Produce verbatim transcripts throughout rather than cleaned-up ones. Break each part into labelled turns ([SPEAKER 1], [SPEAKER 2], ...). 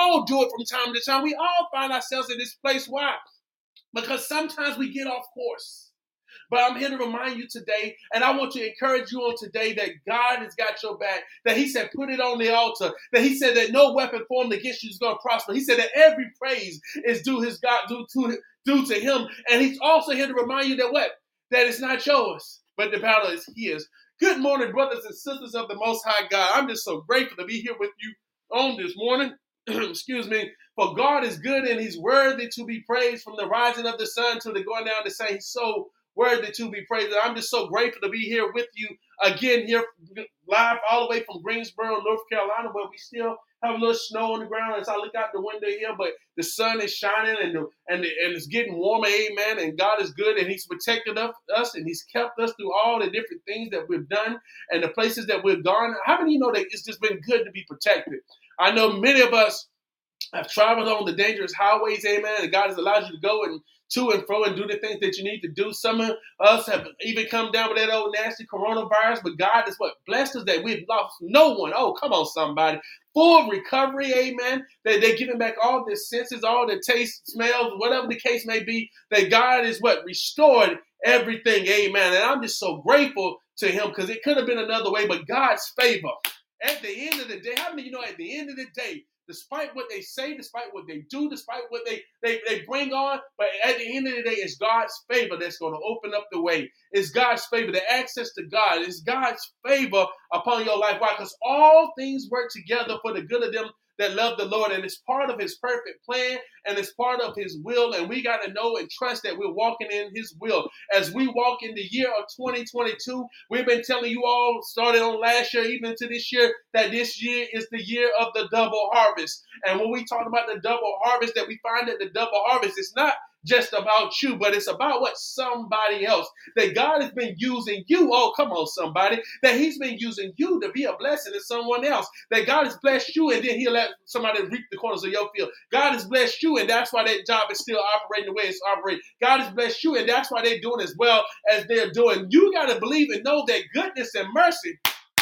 [SPEAKER 1] all do it from time to time. We all find ourselves in this place. Why? Because sometimes we get off course. But I'm here to remind you today, and I want to encourage you on today that God has got your back, that he said, put it on the altar, that he said that no weapon formed against you is going to prosper. He said that every praise is due his God, due to, due to him. And he's also here to remind you that what? That it's not yours, but the battle is his. Good morning, brothers and sisters of the Most High God. I'm just so grateful to be here with you on this morning. Excuse me. For God is good and he's worthy to be praised from the rising of the sun to the going down the same. So worthy to be praised. And I'm just so grateful to be here with you again, here live all the way from Greensboro, North Carolina, where we still have a little snow on the ground as I look out the window here, but the sun is shining and the, and, the, and it's getting warmer, amen, and God is good and he's protected us and he's kept us through all the different things that we've done and the places that we've gone. How many of you know that it's just been good to be protected? I know many of us have traveled on the dangerous highways, amen, and God has allowed you to go and to and fro and do the things that you need to do. Some of us have even come down with that old nasty coronavirus, but God is what? Blessed us that we've lost no one. Oh, come on, somebody. Full recovery, amen. That they're giving back all their senses, all their taste, smells, whatever the case may be, that God is what? Restored everything, amen. And I'm just so grateful to him because it could have been another way, but God's favor. At the end of the day, how many of you know at the end of the day, despite what they say, despite what they do, despite what they, they, they bring on, but at the end of the day, it's God's favor that's going to open up the way. It's God's favor, the access to God. It's God's favor upon your life. Why? Because all things work together for the good of them that love the Lord, and it's part of his perfect plan, and it's part of his will, and we got to know and trust that we're walking in his will. As we walk in the year of twenty twenty-two, we've been telling you all, started on last year, even to this year, that this year is the year of the double harvest. And when we talk about the double harvest, that we find that the double harvest is not just about you, but it's about what? Somebody else. That God has been using you. Oh, come on, somebody. That he's been using you to be a blessing to someone else. That God has blessed you and then he'll let somebody reap the corners of your field. God has blessed you and that's why that job is still operating the way it's operating. God has blessed you and that's why they're doing as well as they're doing. You got to believe and know that goodness and mercy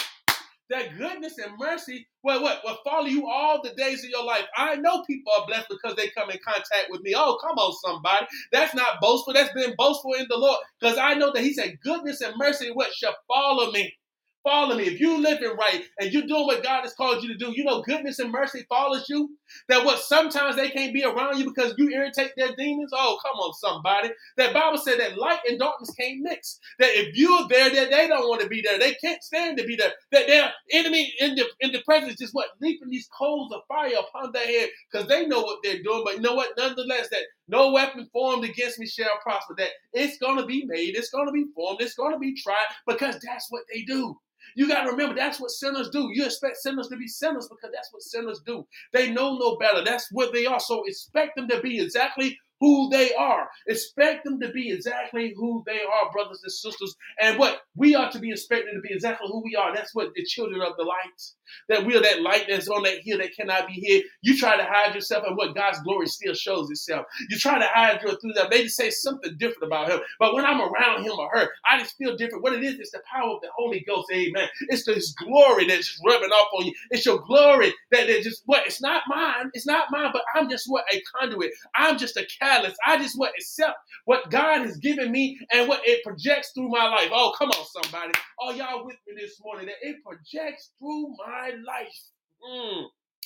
[SPEAKER 1] that goodness and mercy will, what, will follow you all the days of your life. I know people are blessed because they come in contact with me. Oh, come on, somebody. That's not boastful. That's been boastful in the Lord because I know that he said goodness and mercy what shall follow me. Follow me. If you're living right and you're doing what God has called you to do, you know goodness and mercy follows you. That what sometimes they can't be around you because you irritate their demons. Oh, come on, somebody. That Bible said that light and darkness can't mix. That if you're there, that they don't want to be there. They can't stand to be there. That their enemy in the in the presence just what leaping these coals of fire upon their head because they know what they're doing. But you know what? Nonetheless, that no weapon formed against me shall prosper. That it's going to be made. It's going to be formed. It's going to be tried because that's what they do. You got to remember, that's what sinners do. You expect sinners to be sinners because that's what sinners do. They know no better. That's what they are. So expect them to be exactly who they are. Expect them to be exactly who they are, brothers and sisters. And what we are to be expected to be exactly who we are. That's what the children of the light. That we are that light that's on that hill that cannot be hid. You try to hide yourself and what God's glory still shows itself. You try to hide your through that. Maybe say something different about him. But when I'm around him or her, I just feel different. What it is, it's the power of the Holy Ghost. Amen. It's this glory that's just rubbing off on you. It's your glory that that just what? It's not mine. It's not mine, but I'm just what? A conduit. I'm just a catalyst. I just what? Accept what God has given me and what it projects through my life. Oh, come on, somebody. Oh, y'all with me this morning that it projects through my life. Mm.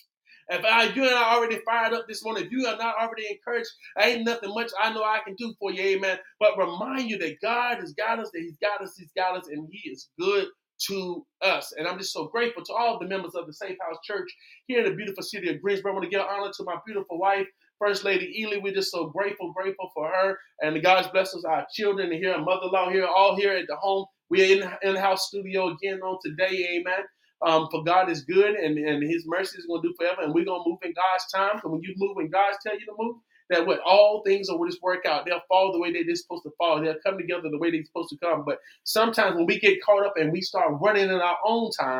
[SPEAKER 1] If I, you and I already fired up this morning, if you are not already encouraged, ain't nothing much I know I can do for you, amen. But remind you that God has got us, that he's got us, he's got us, and he is good to us. And I'm just so grateful to all the members of the Safe House Church here in the beautiful city of Greensboro. I want to give honor to my beautiful wife, First Lady Ely. We're just so grateful, grateful for her. And God's bless us, our children here, and mother-in-law here, all here at the home. We're in in-house studio again on today, amen. Um, for God is good and, and his mercy is going to do forever. And we're going to move in God's time. So when you move when God's tell you to move, that what all things will just work out. They'll fall the way they're supposed to fall. They'll come together the way they're supposed to come. But sometimes when we get caught up and we start running in our own time,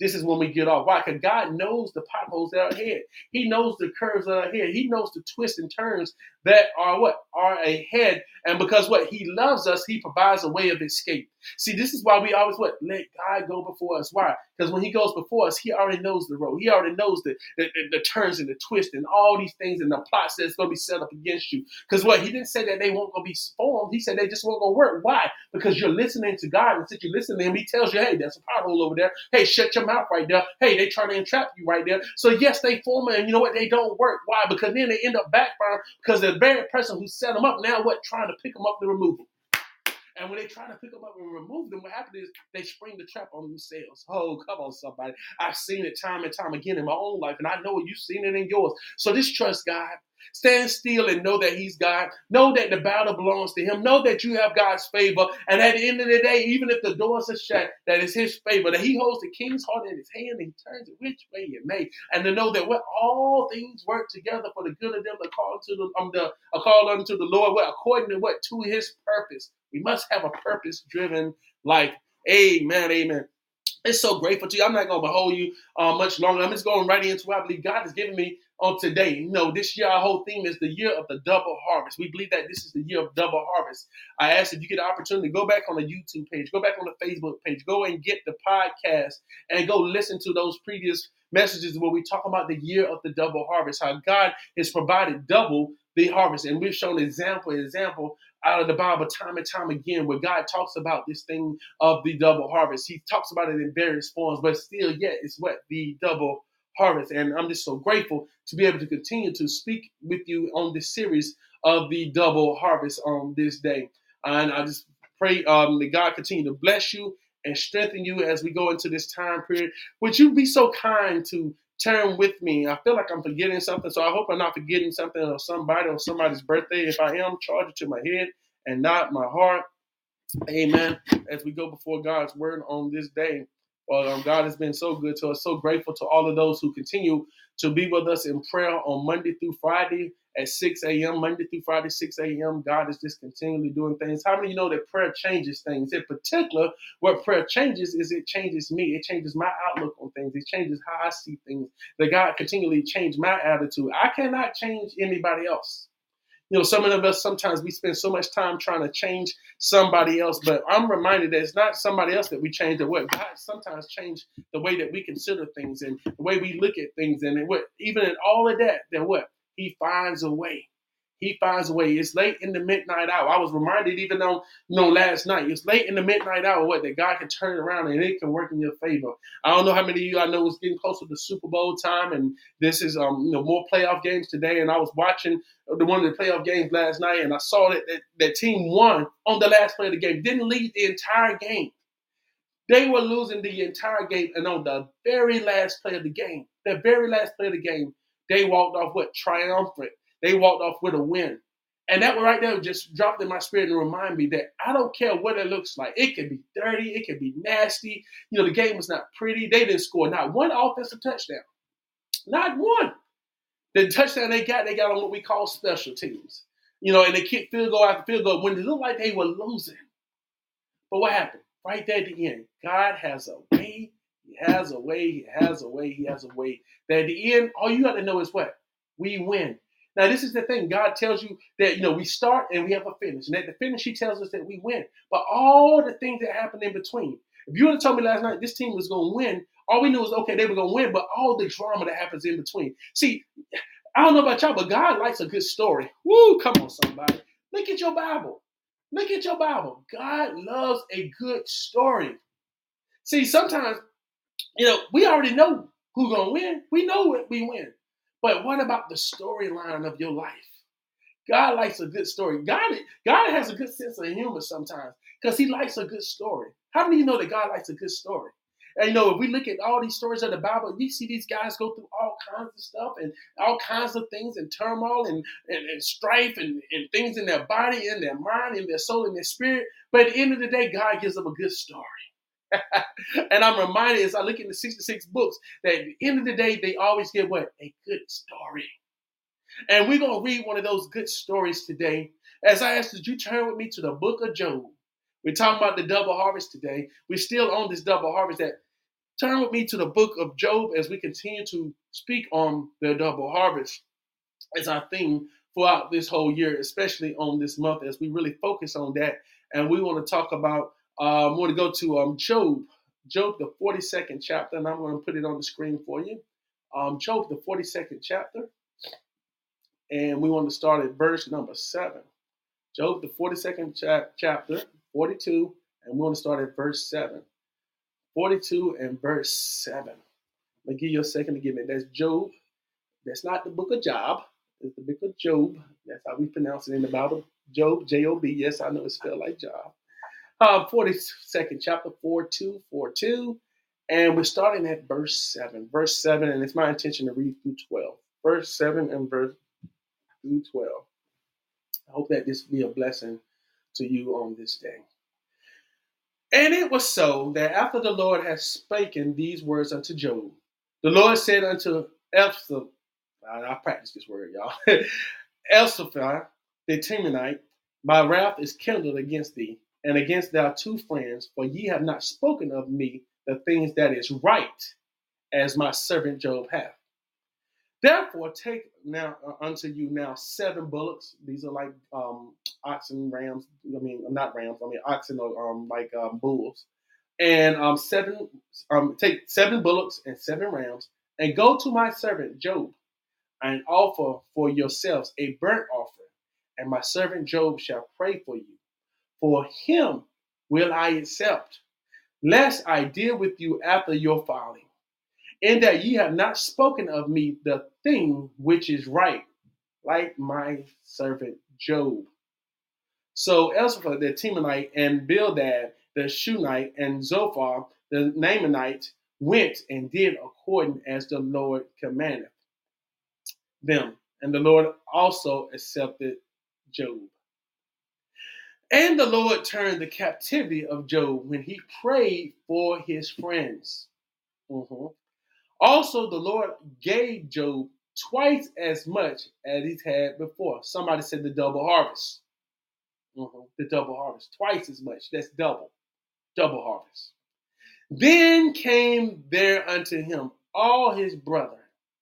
[SPEAKER 1] this is when we get off. Why? Because God knows the potholes that are ahead. He knows the curves that are ahead. He knows the twists and turns that are what? Are ahead. And because what? He loves us, he provides a way of escape. See, this is why we always what? Let God go before us. Why? Because when he goes before us, he already knows the road. He already knows the, the, the, the turns and the twists and all these things and the plots that's going to be set up against you. Because what? He didn't say that they won't going to be formed. He said they just won't going to work. Why? Because you're listening to God. And since you're listening to him, he tells you, hey, there's a pothole over there. Hey, shut your mouth right there. Hey, they trying to entrap you right there. So yes, they form and you know what? They don't work. Why? Because then they end up backfiring because the very person who set them up now what? Trying to pick them up to remove them. And when they try to pick them up and remove them, what happens is they spring the trap on themselves. Oh, come on, somebody. I've seen it time and time again in my own life, and I know you've seen it in yours. So just trust God. Stand still and know that he's God. Know that the battle belongs to him. Know that you have God's favor. And at the end of the day, even if the doors are shut, that is his favor, that he holds the king's heart in his hand and he turns it which way it may. And to know that what all things work together for the good of them that call to the um the uh, call unto the Lord, what according to what to his purpose. We must have a purpose-driven life. Amen. Amen. It's so grateful to you. I'm not going to hold you uh, much longer. I'm just going right into what I believe God has given me on today. You know, this year, our whole theme is the year of the double harvest. We believe that this is the year of double harvest. I ask if you get the opportunity, go back on the YouTube page, go back on the Facebook page, go and get the podcast and go listen to those previous messages where we talk about the year of the double harvest, how God has provided double the harvest. And we've shown example, example out of the Bible time and time again where God talks about this thing of the double harvest. He talks about it in various forms, but still yet it's what? The double harvest. And I'm just so grateful to be able to continue to speak with you on this series of the double harvest on this day. And I just pray um, that God continue to bless you and strengthen you as we go into this time period. Would you be so kind to turn with me? I feel like I'm forgetting something, so I hope I'm not forgetting something or somebody or somebody's birthday. If I am, charge it to my head and not my heart. Amen. As we go before God's word on this day. Well, um, God has been so good to us. So grateful to all of those who continue to be with us in prayer on Monday through Friday at six a.m. Monday through Friday, six a.m. God is just continually doing things. How many of you know that prayer changes things? In particular, what prayer changes is it changes me. It changes my outlook on things. It changes how I see things. That God continually change my attitude. I cannot change anybody else. You know, some of us, sometimes we spend so much time trying to change somebody else, but I'm reminded that it's not somebody else that we change, that what God sometimes change the way that we consider things and the way we look at things. And what, even in all of that, that what? He finds a way. He finds a way. It's late in the midnight hour. I was reminded even though, you know, last night, it's late in the midnight hour, what, that God can turn around and it can work in your favor. I don't know how many of you I know it's getting closer to Super Bowl time, and this is, um, you know, more playoff games today. And I was watching the one of the playoff games last night, and I saw that, that that team won on the last play of the game. Didn't lead the entire game. They were losing the entire game, and on the very last play of the game, the very last play of the game, they walked off what? Triumphant. They walked off with a win. And that right there just dropped in my spirit and remind me that I don't care what it looks like. It can be dirty. It can be nasty. You know, the game was not pretty. They didn't score not one offensive touchdown. Not one. The touchdown they got, they got on what we call special teams. You know, and they kicked field goal after field goal when it looked like they were losing. But what happened? Right there at the end, God has a way. He has a way. He has a way. He has a way. That at the end, all you got to know is what? We win. Now, this is the thing. God tells you that, you know, we start and we have a finish. And at the finish, he tells us that we win. But all the things that happen in between. If you would have told me last night this team was going to win, all we knew was, okay, they were going to win. But all the drama that happens in between. See, I don't know about y'all, but God likes a good story. Woo, come on, somebody. Look at your Bible. Look at your Bible. God loves a good story. See, sometimes, you know, we already know who's going to win. We know it, we win. But what about the storyline of your life? God likes a good story. God, God has a good sense of humor sometimes because he likes a good story. How many of you know that God likes a good story? And, you know, if we look at all these stories of the Bible, we see these guys go through all kinds of stuff and all kinds of things and turmoil and, and, and strife and, and things in their body, in their mind, in their soul, in their spirit. But at the end of the day, God gives them a good story. And I'm reminded as I look at the sixty-six books that at the end of the day, they always give what? A good story. And we're going to read one of those good stories today. As I asked, did you turn with me to the book of Job? We're talking about the double harvest today. We're still on this double harvest that Turn with me to the book of Job as we continue to speak on the double harvest as our theme throughout this whole year, especially on this month as we really focus on that. And we want to talk about, um, we want to go to um, Job, Job, the forty-second chapter, and I'm going to put it on the screen for you. Um, Job, the forty-second chapter, and we want to start at verse number seven. Job, the forty-second cha- chapter, forty-two, and we want to start at verse seven. forty-two and verse seven. Let me give you a second to give it. That's Job. That's not the book of Job. It's the book of Job. That's how we pronounce it in the Bible. Job, J O B. Yes, I know it's spelled like Job. Uh, forty-second chapter, four two, four two. And we're starting at verse seven. Verse seven, and it's my intention to read through twelve. Verse seven and verse through twelve. I hope that this will be a blessing to you on this day. And it was so that after the Lord had spoken these words unto Job, the Lord said unto Eliphaz, I practice this word, y'all. Eliphaz, the Temanite, my wrath is kindled against thee, and against thy two friends, for ye have not spoken of me the things that is right, as my servant Job hath. Therefore, take now uh, unto you now seven bullocks. These are like um, oxen, rams. I mean, not rams. I mean, oxen or um, like um, bulls. And um, seven. Um, take seven bullocks and seven rams, and go to my servant Job, and offer for yourselves a burnt offering. And my servant Job shall pray for you. For him will I accept, lest I deal with you after your folly, in that ye have not spoken of me the thing which is right, like my servant Job. So Eliphaz the Temanite, and Bildad the Shunammite, and Zophar the Naamanite went and did according as the Lord commanded them. And the Lord also accepted Job. And the Lord turned the captivity of Job when he prayed for his friends. Mm-hmm. Also, the Lord gave Job twice as much as he's had before. Somebody said the double harvest. Mm-hmm. The double harvest. Twice as much. That's double. Double harvest. Then came there unto him all his brethren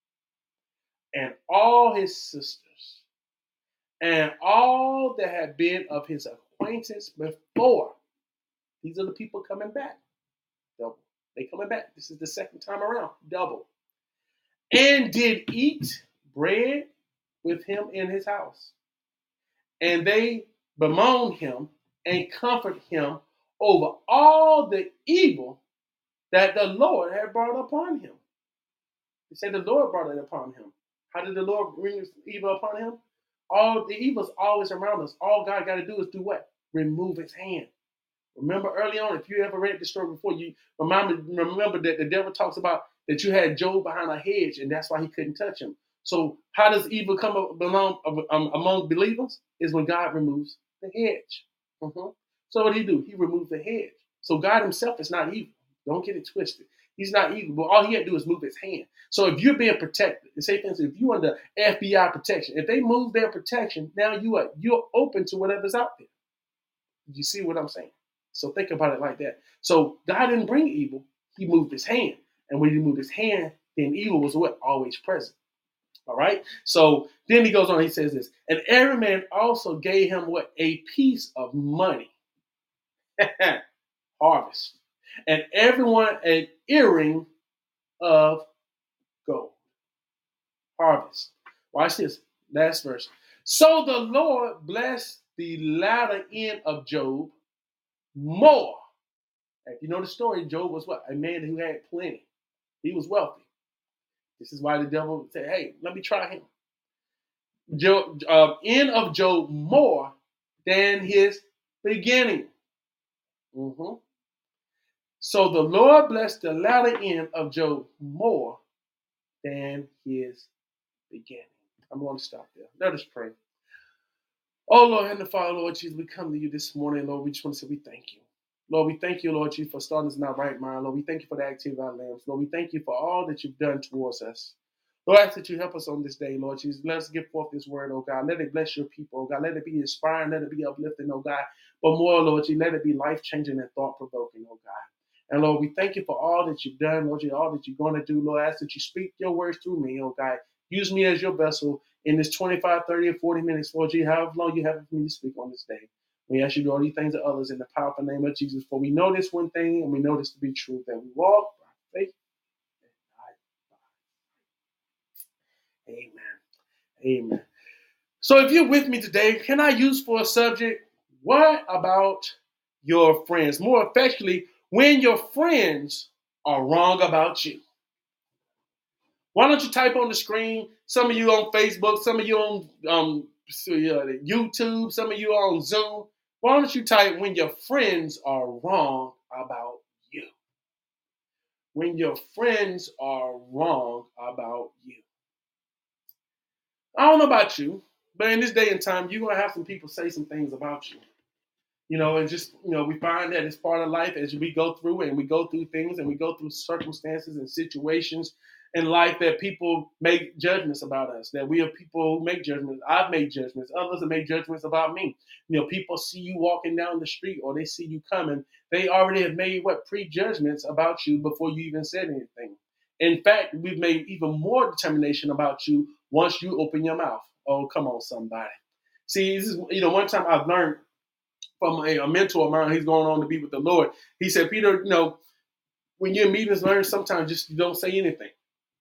[SPEAKER 1] and all his sisters and all that had been of his acquaintance before. These are the people coming back. Double. They coming back. This is the second time around. Double. And did eat bread with him in his house. And they bemoaned him and comforted him over all the evil that the Lord had brought upon him. They said the Lord brought it upon him. How did the Lord bring this evil upon him? All the evil is always around us. All God got to do is do what? Remove his hand. Remember early on, if you ever read the story before, you remember, remember that the devil talks about that you had Job behind a hedge, and that's why he couldn't touch him. So how does evil come among, um, among believers? Is when God removes the hedge. Mm-hmm. So what did he do? He removed the hedge. So God himself is not evil. Don't get it twisted. He's not evil, but all he had to do is move his hand. So if you're being protected, and say for instance, if you're under F B I protection, if they move their protection, now you are you're open to whatever's out there. You see what I'm saying? So think about it like that. So God didn't bring evil. He moved his hand. And when he moved his hand, then evil was what? Always present. All right? So then he goes on, he says this. And every man also gave him what? A piece of money. Harvest. And everyone an earring of gold. Harvest. Watch this. Last verse. So the Lord blessed the latter end of Job more. If you know the story, Job was what? A man who had plenty. He was wealthy. This is why the devil said, hey, let me try him. Job, uh, end of Job more than his beginning. Mm-hmm. So the Lord blessed the latter end of Job more than his beginning. I'm going to stop there. Let us pray. Oh, Lord, Heavenly Father, Lord Jesus, we come to you this morning, Lord. We just want to say we thank you. Lord, we thank you, Lord Jesus, for starting us in our right mind. Lord, we thank you for the activity of our limbs. Lord, we thank you for all that you've done towards us. Lord, I ask that you help us on this day, Lord Jesus. Let us give forth this word, oh God. Let it bless your people, oh God. Let it be inspiring. Let it be uplifting, oh God. But more, Lord Jesus, let it be life-changing and thought-provoking, oh God. And Lord, we thank you for all that you've done, Lord, all that you're going to do. Lord, I ask that you speak your words through me, oh God. Use me as your vessel in this twenty-five, thirty, or forty minutes, Lord, Jesus, however long you have for me to speak on this day. We ask you to do all these things to others in the powerful name of Jesus. For we know this one thing, and we know this to be true, that we walk by faith and not by sight. Amen. Amen. So if you're with me today, can I use for a subject, what about your friends? More effectively, when your friends are wrong about you. Why don't you type on the screen? Some of you on Facebook, some of you on um, YouTube, some of you on Zoom. Why don't you type when your friends are wrong about you? When your friends are wrong about you. I don't know about you, but in this day and time, you're going to have some people say some things about you. You know, and just, you know, we find that it's part of life as we go through and we go through things and we go through circumstances and situations in life that people make judgments about us, that we are people who make judgments. I've made judgments. Others have made judgments about me. You know, people see you walking down the street or they see you coming. They already have made what prejudgments about you before you even said anything. In fact, we've made even more determination about you once you open your mouth. Oh, come on, somebody. See, this is, you know, one time I've learned from a, a mentor of mine, he's going on to be with the Lord. He said, Peter, you know, when you're in meetings, learn sometimes just don't say anything.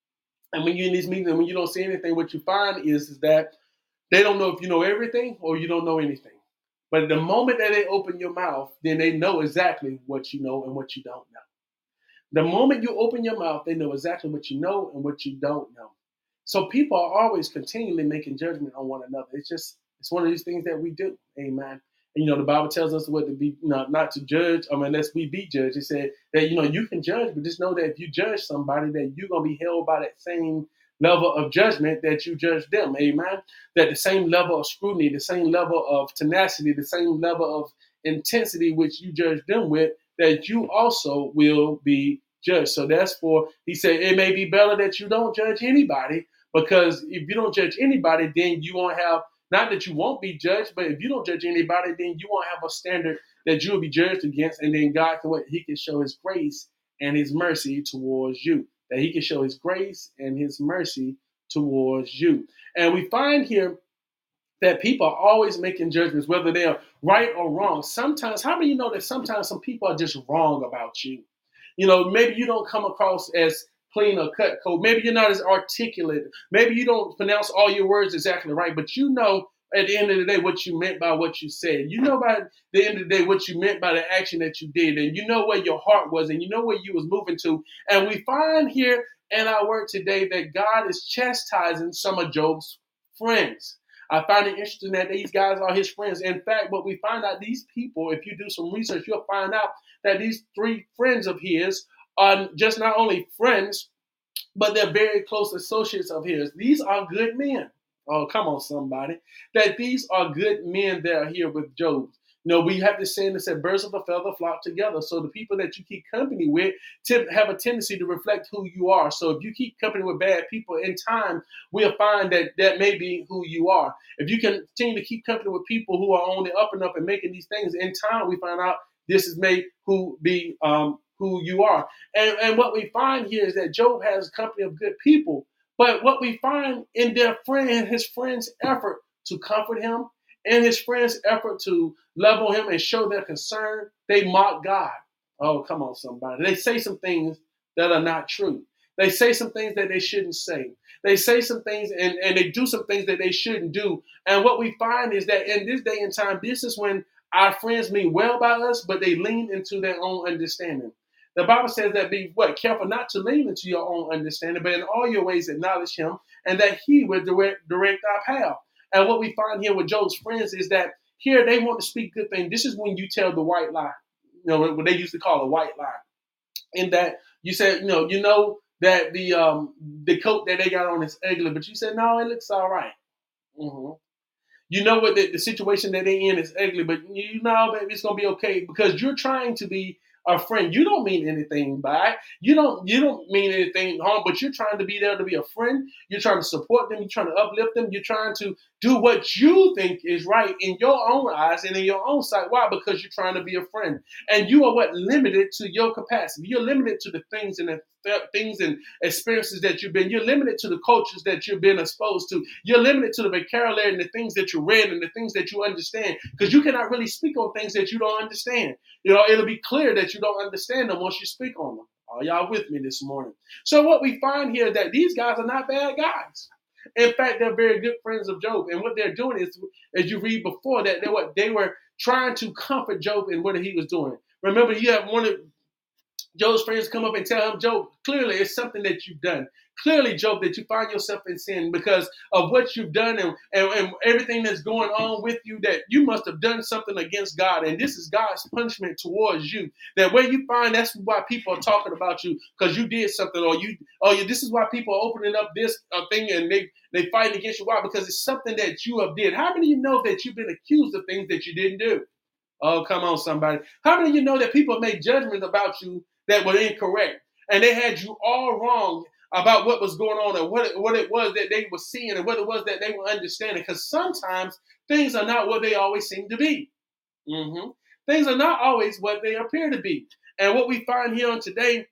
[SPEAKER 1] And when you're in these meetings and when you don't say anything, what you find is, is that they don't know if you know everything or you don't know anything. But the moment that they open your mouth, then they know exactly what you know and what you don't know. The moment you open your mouth, they know exactly what you know and what you don't know. So people are always continually making judgment on one another. It's just, it's one of these things that we do. Amen. And, you know, the Bible tells us what to be, not, not to judge, I mean, unless we be judged. It said that, you know, you can judge, but just know that if you judge somebody, that you're going to be held by that same level of judgment that you judge them. Amen. That the same level of scrutiny, the same level of tenacity, the same level of intensity which you judge them with, that you also will be judged. So that's for, he said, it may be better that you don't judge anybody, because if you don't judge anybody, then you won't have, not that you won't be judged, but if you don't judge anybody, then you won't have a standard that you'll be judged against. And then God can, what, he can show his grace and his mercy towards you, that he can show his grace and his mercy towards you. And we find here that people are always making judgments, whether they are right or wrong. Sometimes, how many of you know that sometimes some people are just wrong about you? You know, maybe you don't come across as clean or cut code. Maybe you're not as articulate. Maybe you don't pronounce all your words exactly right, but you know at the end of the day what you meant by what you said. You know by the end of the day what you meant by the action that you did, and you know where your heart was, and you know where you was moving to. And we find here in our word today that God is chastising some of Job's friends. I find it interesting that these guys are his friends. In fact, what we find out, these people, if you do some research, you'll find out that these three friends of his are just not only friends, but they're very close associates of his. These are good men. Oh, come on, somebody. That these are good men that are here with Job. You know, we have this saying that said, birds of a feather flock together. So the people that you keep company with have a tendency to reflect who you are. So if you keep company with bad people, in time, we'll find that that may be who you are. If you continue to keep company with people who are on the up and up and making these things, in time, we find out this is made who be um, who you are. And, and what we find here is that Job has a company of good people. But what we find in their friend, his friend's effort to comfort him, and his friends' effort to love on him and show their concern, they mock God. Oh, come on, somebody. They say some things that are not true. They say some things that they shouldn't say. They say some things and, and they do some things that they shouldn't do. And what we find is that in this day and time, this is when our friends mean well by us, but they lean into their own understanding. The Bible says that be what? Careful not to lean into your own understanding, but in all your ways acknowledge him, and that he will direct, direct our path. And what we find here with Job's friends is that here they want to speak good things. This is when you tell the white lie, you know, what they used to call a white lie. In that you said, you know, you know that the um, the coat that they got on is ugly, but you said, no, it looks all right. Mm-hmm. You know what the, the situation that they're in is ugly, but you know, baby, it's going to be okay because you're trying to be a friend. You don't mean anything by it. You don't you don't mean anything harm, but you're trying to be there to be a friend. You're trying to support them. You're trying to uplift them. You're trying to do what you think is right in your own eyes and in your own sight. Why? Because you're trying to be a friend. And you are what? Limited to your capacity. You're limited to the things and the th- things and experiences that you've been. You're limited to the cultures that you've been exposed to. You're limited to the vocabulary and the things that you read and the things that you understand. Because you cannot really speak on things that you don't understand. You know, it'll be clear that you don't understand them once you speak on them. Are y'all with me this morning? So what we find here is that these guys are not bad guys. In fact, they're very good friends of Job. And what they're doing is, as you read before that, they what they were trying to comfort Job in what he was doing. Remember, you have one of Job's friends come up and tell him, Job, clearly it's something that you've done. Clearly, Job, that you find yourself in sin because of what you've done and, and, and everything that's going on with you, that you must have done something against God. And this is God's punishment towards you. That where you find, that's why people are talking about you because you did something, or you, or you, this is why people are opening up this uh, thing and they, they fighting against you. Why? Because it's something that you have did. How many of you know that you've been accused of things that you didn't do? Oh, come on, somebody. How many of you know that people made judgments about you that were incorrect? And they had you all wrong about what was going on and what it, what it was that they were seeing and what it was that they were understanding. Because sometimes things are not what they always seem to be. Mm-hmm. Things are not always what they appear to be. And what we find here on today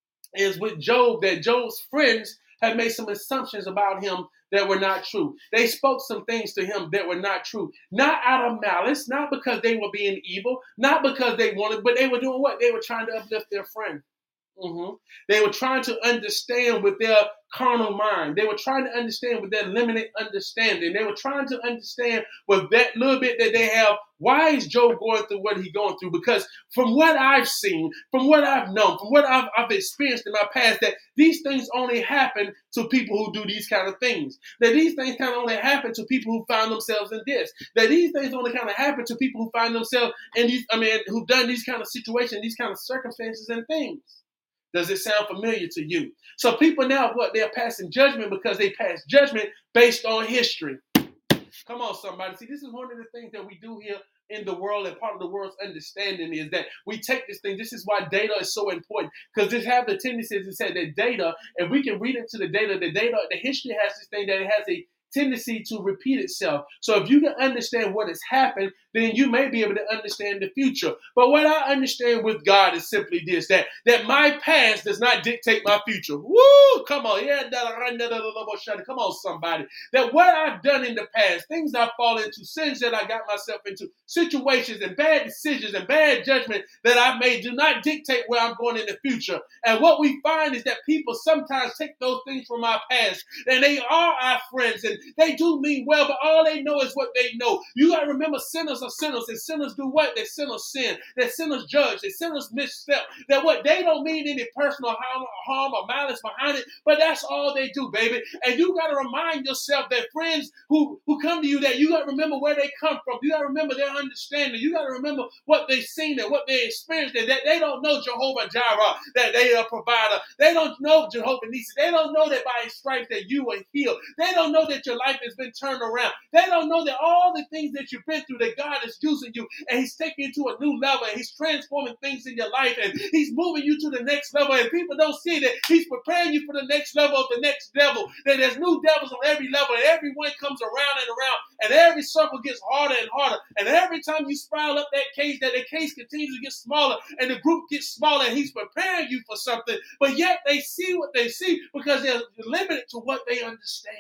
[SPEAKER 1] is with Job, that Job's friends had made some assumptions about him that were not true. They spoke some things to him that were not true. Not out of malice, not because they were being evil, not because they wanted, but they were doing what? They were trying to uplift their friend. Mm-hmm. They were trying to understand with their carnal mind. They were trying to understand with their limited understanding. They were trying to understand with that little bit that they have, why is Job going through what he's going through? Because from what I've seen, from what I've known, from what I've, I've experienced in my past, that these things only happen to people who do these kind of things. That these things kind of only happen to people who find themselves in this. That these things only kind of happen to people who find themselves in these, I mean, who've done these kind of situations, these kind of circumstances and things. Does it sound familiar to you? So people now, what? They're passing judgment because they pass judgment based on history. Come on, somebody. See, this is one of the things that we do here in the world, and part of the world's understanding is that we take this thing. This is why data is so important, because this have the tendency to say that data, if we can read into the data, the data, the history has this thing that it has a tendency to repeat itself. So if you can understand what has happened, then you may be able to understand the future. But what I understand with God is simply this, that, that my past does not dictate my future. Woo! Come on. Yeah, come on, somebody. That what I've done in the past, things I've fallen into, sins that I got myself into, situations and bad decisions and bad judgment that I've made do not dictate where I'm going in the future. And what we find is that people sometimes take those things from our past, and they are our friends, and they do mean well, but all they know is what they know. You got to remember, sinners are sinners, and sinners do what? They sinners sin. That sinners judge. That sinners misstep. That what? They don't mean any personal harm, harm or malice behind it, but that's all they do, baby. And you got to remind yourself that friends who, who come to you, that you got to remember where they come from. You got to remember their understanding. You got to remember what they've seen and what they experienced, and that they don't know Jehovah Jireh, that they are a provider. They don't know Jehovah Nissi. They don't know that by his stripes that you are healed. They don't know that your life has been turned around. They don't know that all the things that you've been through, that God is using you, and he's taking you to a new level, and he's transforming things in your life, and he's moving you to the next level, and people don't see that he's preparing you for the next level of the next devil, that there's new devils on every level, and everyone comes around and around, and every circle gets harder and harder, and every time you spiral up that case, that the case continues to get smaller, and the group gets smaller, and he's preparing you for something, but yet they see what they see because they're limited to what they understand.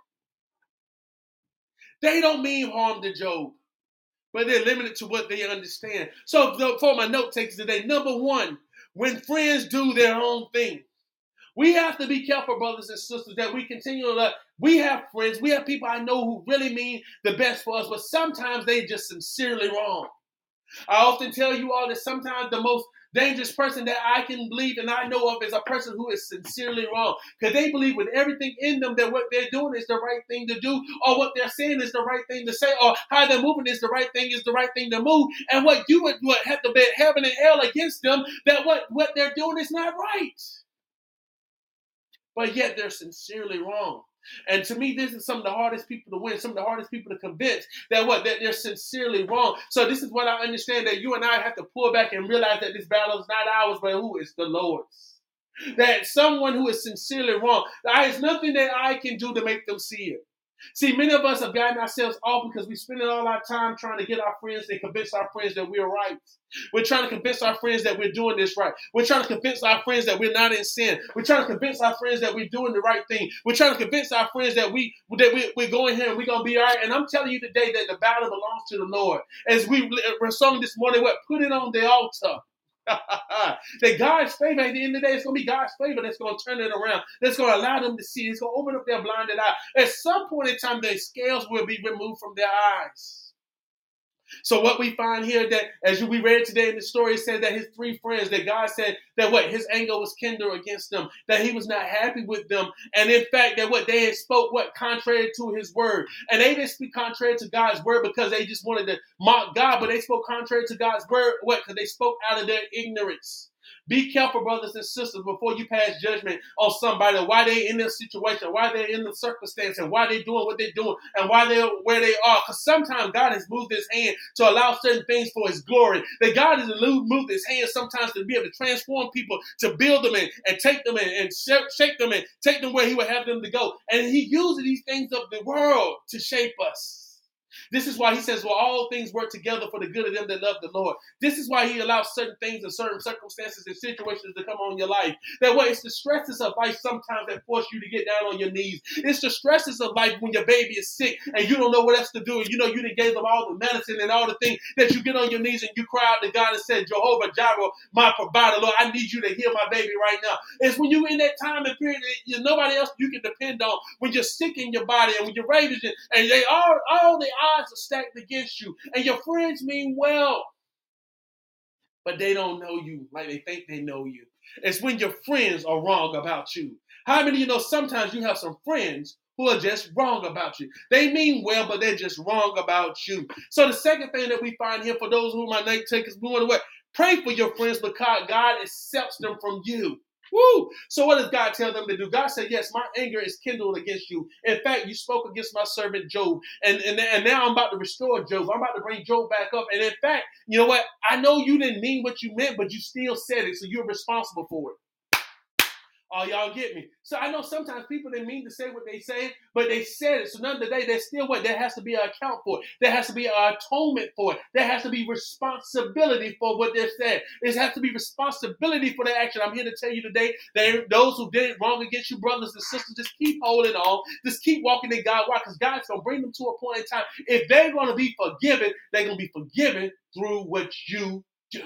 [SPEAKER 1] They don't mean harm to Job, but they're limited to what they understand. So for my note takers today, number one, when friends do their own thing, we have to be careful, brothers and sisters, that we continue to, we have friends, we have people I know who really mean the best for us, but sometimes they just sincerely wrong. I often tell you all that sometimes the most dangerous person that I can believe and I know of is a person who is sincerely wrong, because they believe with everything in them that what they're doing is the right thing to do, or what they're saying is the right thing to say, or how they're moving is the right thing is the right thing to move, and what you would what, have to bet heaven and hell against them that what, what they're doing is not right. But yet they're sincerely wrong. And to me, this is some of the hardest people to win, some of the hardest people to convince that what that they're sincerely wrong. So this is what I understand, that you and I have to pull back and realize that this battle is not ours, but who is the Lord's. That someone who is sincerely wrong, there is nothing that I can do to make them see it. See, many of us have gotten ourselves off because we spend all our time trying to get our friends and convince our friends that we're right. We're trying to convince our friends that we're doing this right. We're trying to convince our friends that we're not in sin. We're trying to convince our friends that we're doing the right thing. We're trying to convince our friends that, we, that we, we're going here and we're going to be all right. And I'm telling you today that the battle belongs to the Lord. As we were sung this morning, what? Put it on the altar. That God's favor, at the end of the day, it's going to be God's favor that's going to turn it around. That's going to allow them to see. It's going to open up their blinded eye. At some point in time, the scales will be removed from their eyes. So what we find here, that as we read today in the story, it said that his three friends, that God said that what? His anger was kindled against them, that he was not happy with them. And in fact, that what? They had spoke what? Contrary to his word. And they didn't speak contrary to God's word because they just wanted to mock God, but they spoke contrary to God's word. What? Because they spoke out of their ignorance. Be careful, brothers and sisters, before you pass judgment on somebody, why they're in this situation, why they're in the circumstance, and why they're doing what they're doing, and why they're where they are. Because sometimes God has moved his hand to allow certain things for his glory. That God has moved his hand sometimes to be able to transform people, to build them in, and take them in, and shake them in, take them where he would have them to go. And he uses these things of the world to shape us. This is why he says, well, all things work together for the good of them that love the Lord. This is why he allows certain things and certain circumstances and situations to come on your life. That way, it's the stresses of life sometimes that force you to get down on your knees. It's the stresses of life when your baby is sick and you don't know what else to do. And you know you done gave them all the medicine and all the things, that you get on your knees and you cry out to God and say, Jehovah Jireh, my provider, Lord, I need you to heal my baby right now. It's when you're in that time and period that you, nobody else you can depend on, when you're sick in your body and when you're ravaging and they all, all the odds are stacked against you, and your friends mean well, but they don't know you like they think they know you. It's when your friends are wrong about you. How many of you know sometimes you have some friends who are just wrong about you? They mean well, but they're just wrong about you. So the second thing that we find here, for those who might not take us, we want to what? Pray for your friends, because God accepts them from you. Woo! So what does God tell them to do? God said, yes, my anger is kindled against you. In fact, you spoke against my servant Job. And, and, and now I'm about to restore Job. I'm about to bring Job back up. And in fact, you know what? I know you didn't mean what you meant, but you still said it. So you're responsible for it. Oh, y'all get me? So I know sometimes people, they mean to say what they say, but they said it. So none of the day, there's still what? There has to be an account for it. There has to be an atonement for it. There has to be responsibility for what they've said. There has to be responsibility for their action. I'm here to tell you today that those who did it wrong against you, brothers and sisters, just keep holding on. Just keep walking in God. Why? Because God's going to bring them to a point in time. If they're going to be forgiven, they're going to be forgiven through what you do.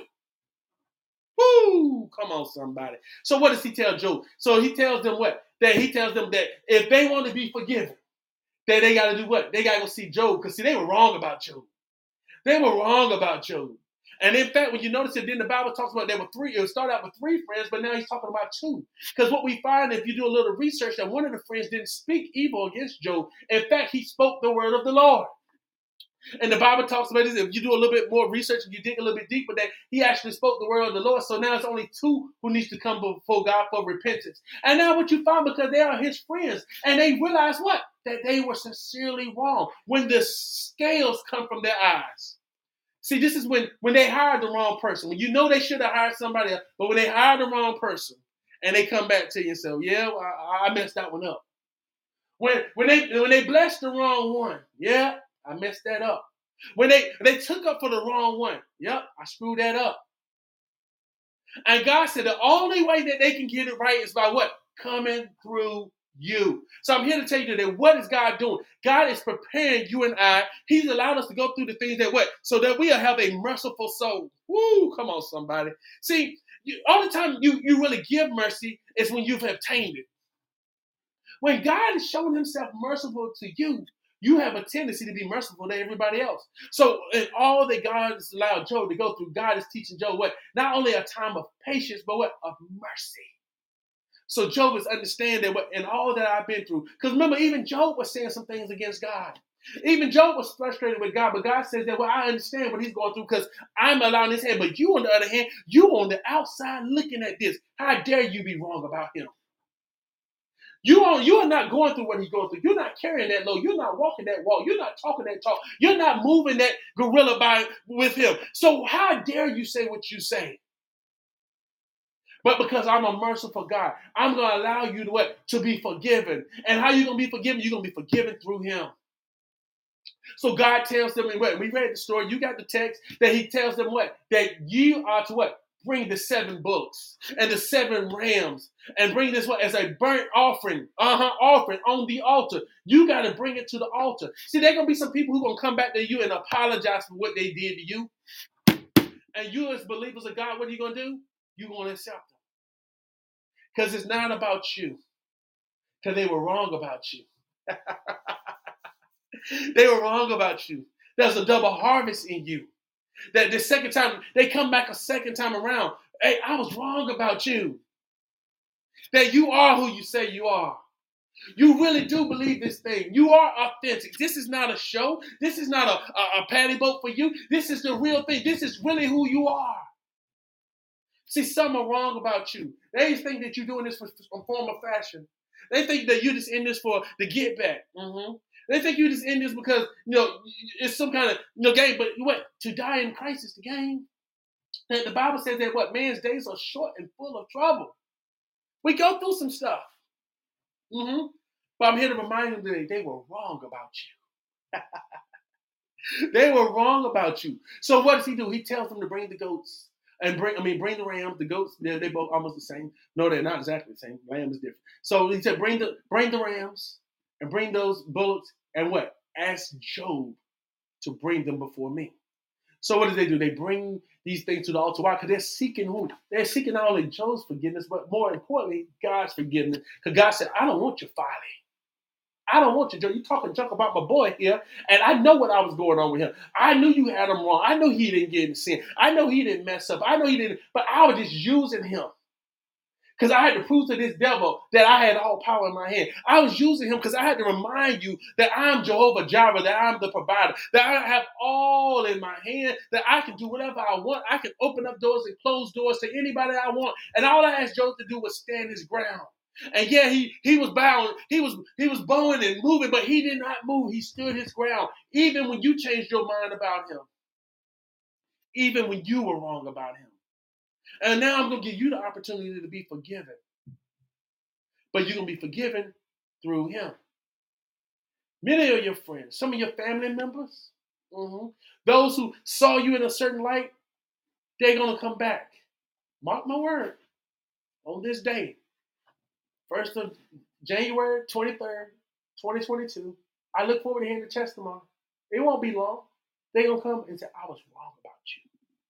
[SPEAKER 1] Woo! Come on, somebody. So what does he tell Job? So he tells them what? That he tells them that if they want to be forgiven, that they got to do what? They got to go see Job. Because see, they were wrong about Job. They were wrong about Job. And in fact, when you notice it, then the Bible talks about there were three. It started out with three friends, but now he's talking about two. Because what we find, if you do a little research, that one of the friends didn't speak evil against Job. In fact, he spoke the word of the Lord. And the Bible talks about this. If you do a little bit more research and you dig a little bit deeper, that he actually spoke the word of the Lord. So now it's only two who needs to come before God for repentance. And now what you find, because they are his friends, and they realize what? That they were sincerely wrong. When the scales come from their eyes. See, this is when, when they hired the wrong person. When you know they should have hired somebody else, but when they hired the wrong person, and they come back to you and say, yeah, well, I, I messed that one up. When, when, they, when they blessed the wrong one, yeah, I messed that up. When they, they took up for the wrong one, yep, I screwed that up. And God said the only way that they can get it right is by what? Coming through you. So I'm here to tell you today, what is God doing? God is preparing you and I. He's allowed us to go through the things that what? So that we'll have a merciful soul. Woo, come on, somebody. See, you, all the time you, you really give mercy is when you've obtained it. When God is showing himself merciful to you, you have a tendency to be merciful to everybody else. So in all that God has allowed Job to go through, God is teaching Job what? Not only a time of patience, but what? Of mercy. So Job is understanding that what, in all that I've been through. Because remember, even Job was saying some things against God. Even Job was frustrated with God, but God says that, well, I understand what he's going through because I'm allowing his hand. But you, on the other hand, you on the outside looking at this. How dare you be wrong about him? You are, you are not going through what he's going through. You're not carrying that load. You're not walking that walk. You're not talking that talk. You're not moving that gorilla by with him. So how dare you say what you say? But because I'm a merciful God, I'm going to allow you to what? To be forgiven. And how you going to be forgiven? You're going to be forgiven through him. So God tells them, and what? We read the story. You got the text that he tells them what? That you are to what? Bring the seven bullocks and the seven rams and bring this what? As a burnt offering, uh-huh, offering on the altar. You got to bring it to the altar. See, there going to be some people who going to come back to you and apologize for what they did to you. And you as believers of God, what are you going to do? You're going to accept them. Because it's not about you. Because they were wrong about you. They were wrong about you. There's a double harvest in you. That the second time, they come back a second time around. Hey, I was wrong about you. That you are who you say you are. You really do believe this thing. You are authentic. This is not a show. This is not a, a, a patty boat for you. This is the real thing. This is really who you are. See, some are wrong about you. They think that you're doing this for some form of fashion. They think that you're just in this for the get back. Mm-hmm. They think you're just in this because, you know, it's some kind of, you know, game. But what? To die in Christ is the game. The Bible says that what? Man's days are short and full of trouble. We go through some stuff. Mm-hmm. But I'm here to remind them today, they were wrong about you. They were wrong about you. So what does he do? He tells them to bring the goats. And bring, I mean, bring the rams, the goats, they're, they're both almost the same. No, they're not exactly the same. Lamb is different. So he said, bring the bring the rams and bring those bullocks and what? Ask Job to bring them before me. So what do they do? They bring these things to the altar. Why? Because they're seeking who? They're seeking not only Job's forgiveness, but more importantly, God's forgiveness. Because God said, I don't want your folly. I don't want you, Joe. You talking junk about my boy here, and I know what I was going on with him. I knew you had him wrong. I know he didn't get in sin. I know he didn't mess up. I know he didn't, but I was just using him. Because I had to prove to this devil that I had all power in my hand. I was using him because I had to remind you that I'm Jehovah Jireh, that I'm the provider, that I have all in my hand, that I can do whatever I want. I can open up doors and close doors to anybody I want. And all I asked Job to do was stand his ground. And yeah, he he was bound, he was he was bowing and moving, but he did not move. He stood his ground, even when you changed your mind about him, even when you were wrong about him. And now I'm going to give you the opportunity to be forgiven, but you're going to be forgiven through him. Many of your friends, some of your family members, mm-hmm, those who saw you in a certain light, they're going to come back. Mark my word. On this day, first of January twenty-third, twenty twenty-two, I look forward to hearing the testimony. It won't be long. They're going to come and say, I was wrong about you.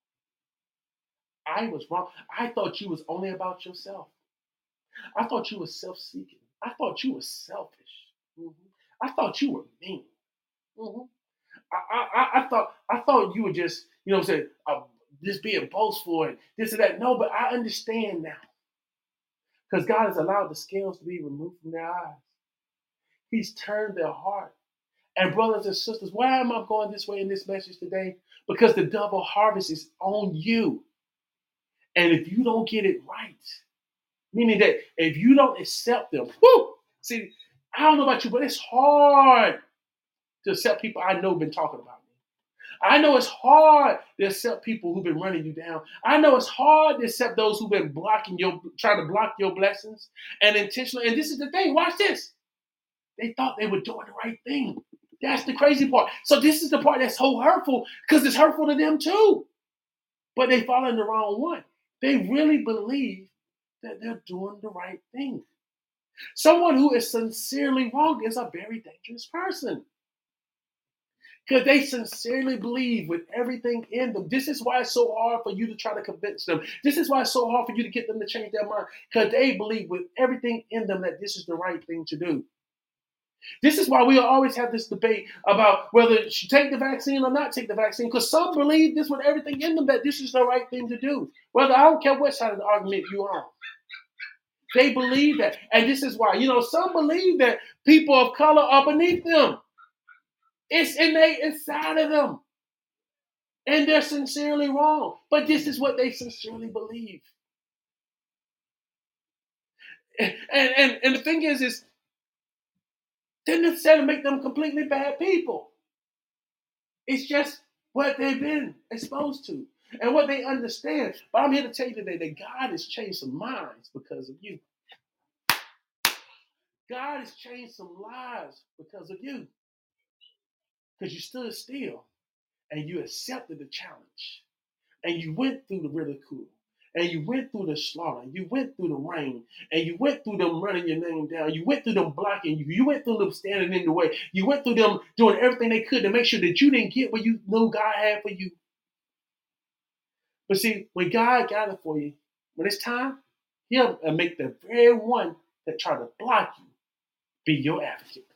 [SPEAKER 1] I was wrong. I thought you was only about yourself. I thought you were self-seeking. I thought you were selfish. Mm-hmm. I thought you were mean. Mm-hmm. I, I, I thought I thought you were just, you know what I'm saying, uh, just being boastful and this and that. No, but I understand now. Because God has allowed the scales to be removed from their eyes. He's turned their heart. And brothers and sisters, why am I going this way in this message today? Because the double harvest is on you. And if you don't get it right, meaning that if you don't accept them, whoo, see, I don't know about you, but it's hard to accept people I know been talking about me. I know it's hard to accept people who've been running you down. I know it's hard to accept those who've been blocking your, trying to block your blessings and intentionally. And this is the thing, watch this. They thought they were doing the right thing. That's the crazy part. So this is the part that's so hurtful because it's hurtful to them too. But they fall in the wrong one. They really believe that they're doing the right thing. Someone who is sincerely wrong is a very dangerous person. Because they sincerely believe with everything in them. This is why it's so hard for you to try to convince them. This is why it's so hard for you to get them to change their mind. Because they believe with everything in them that this is the right thing to do. This is why we always have this debate about whether you should take the vaccine or not take the vaccine. Because some believe this with everything in them that this is the right thing to do. Whether I don't care what side of the argument you're on. They believe that. And this is why, you know, some believe that people of color are beneath them. It's innate inside of them. And they're sincerely wrong. But this is what they sincerely believe. And, and, and the thing is, is didn't necessarily make them completely bad people. It's just what they've been exposed to and what they understand. But I'm here to tell you today that God has changed some minds because of you. God has changed some lives because of you. Because you stood still and you accepted the challenge. And you went through the ridicule. And you went through the slaughter. You went through the rain. And you went through them running your name down. You went through them blocking you. You went through them standing in the way. You went through them doing everything they could to make sure that you didn't get what you knew God had for you. But see, when God got it for you, when it's time, he'll make the very one that try to block you be your advocate.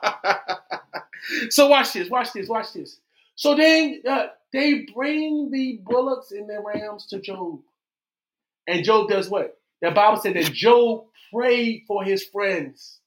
[SPEAKER 1] So watch this, watch this, watch this. So then uh, they bring the bullocks and the rams to Job. And Job does what? The Bible said that Job prayed for his friends.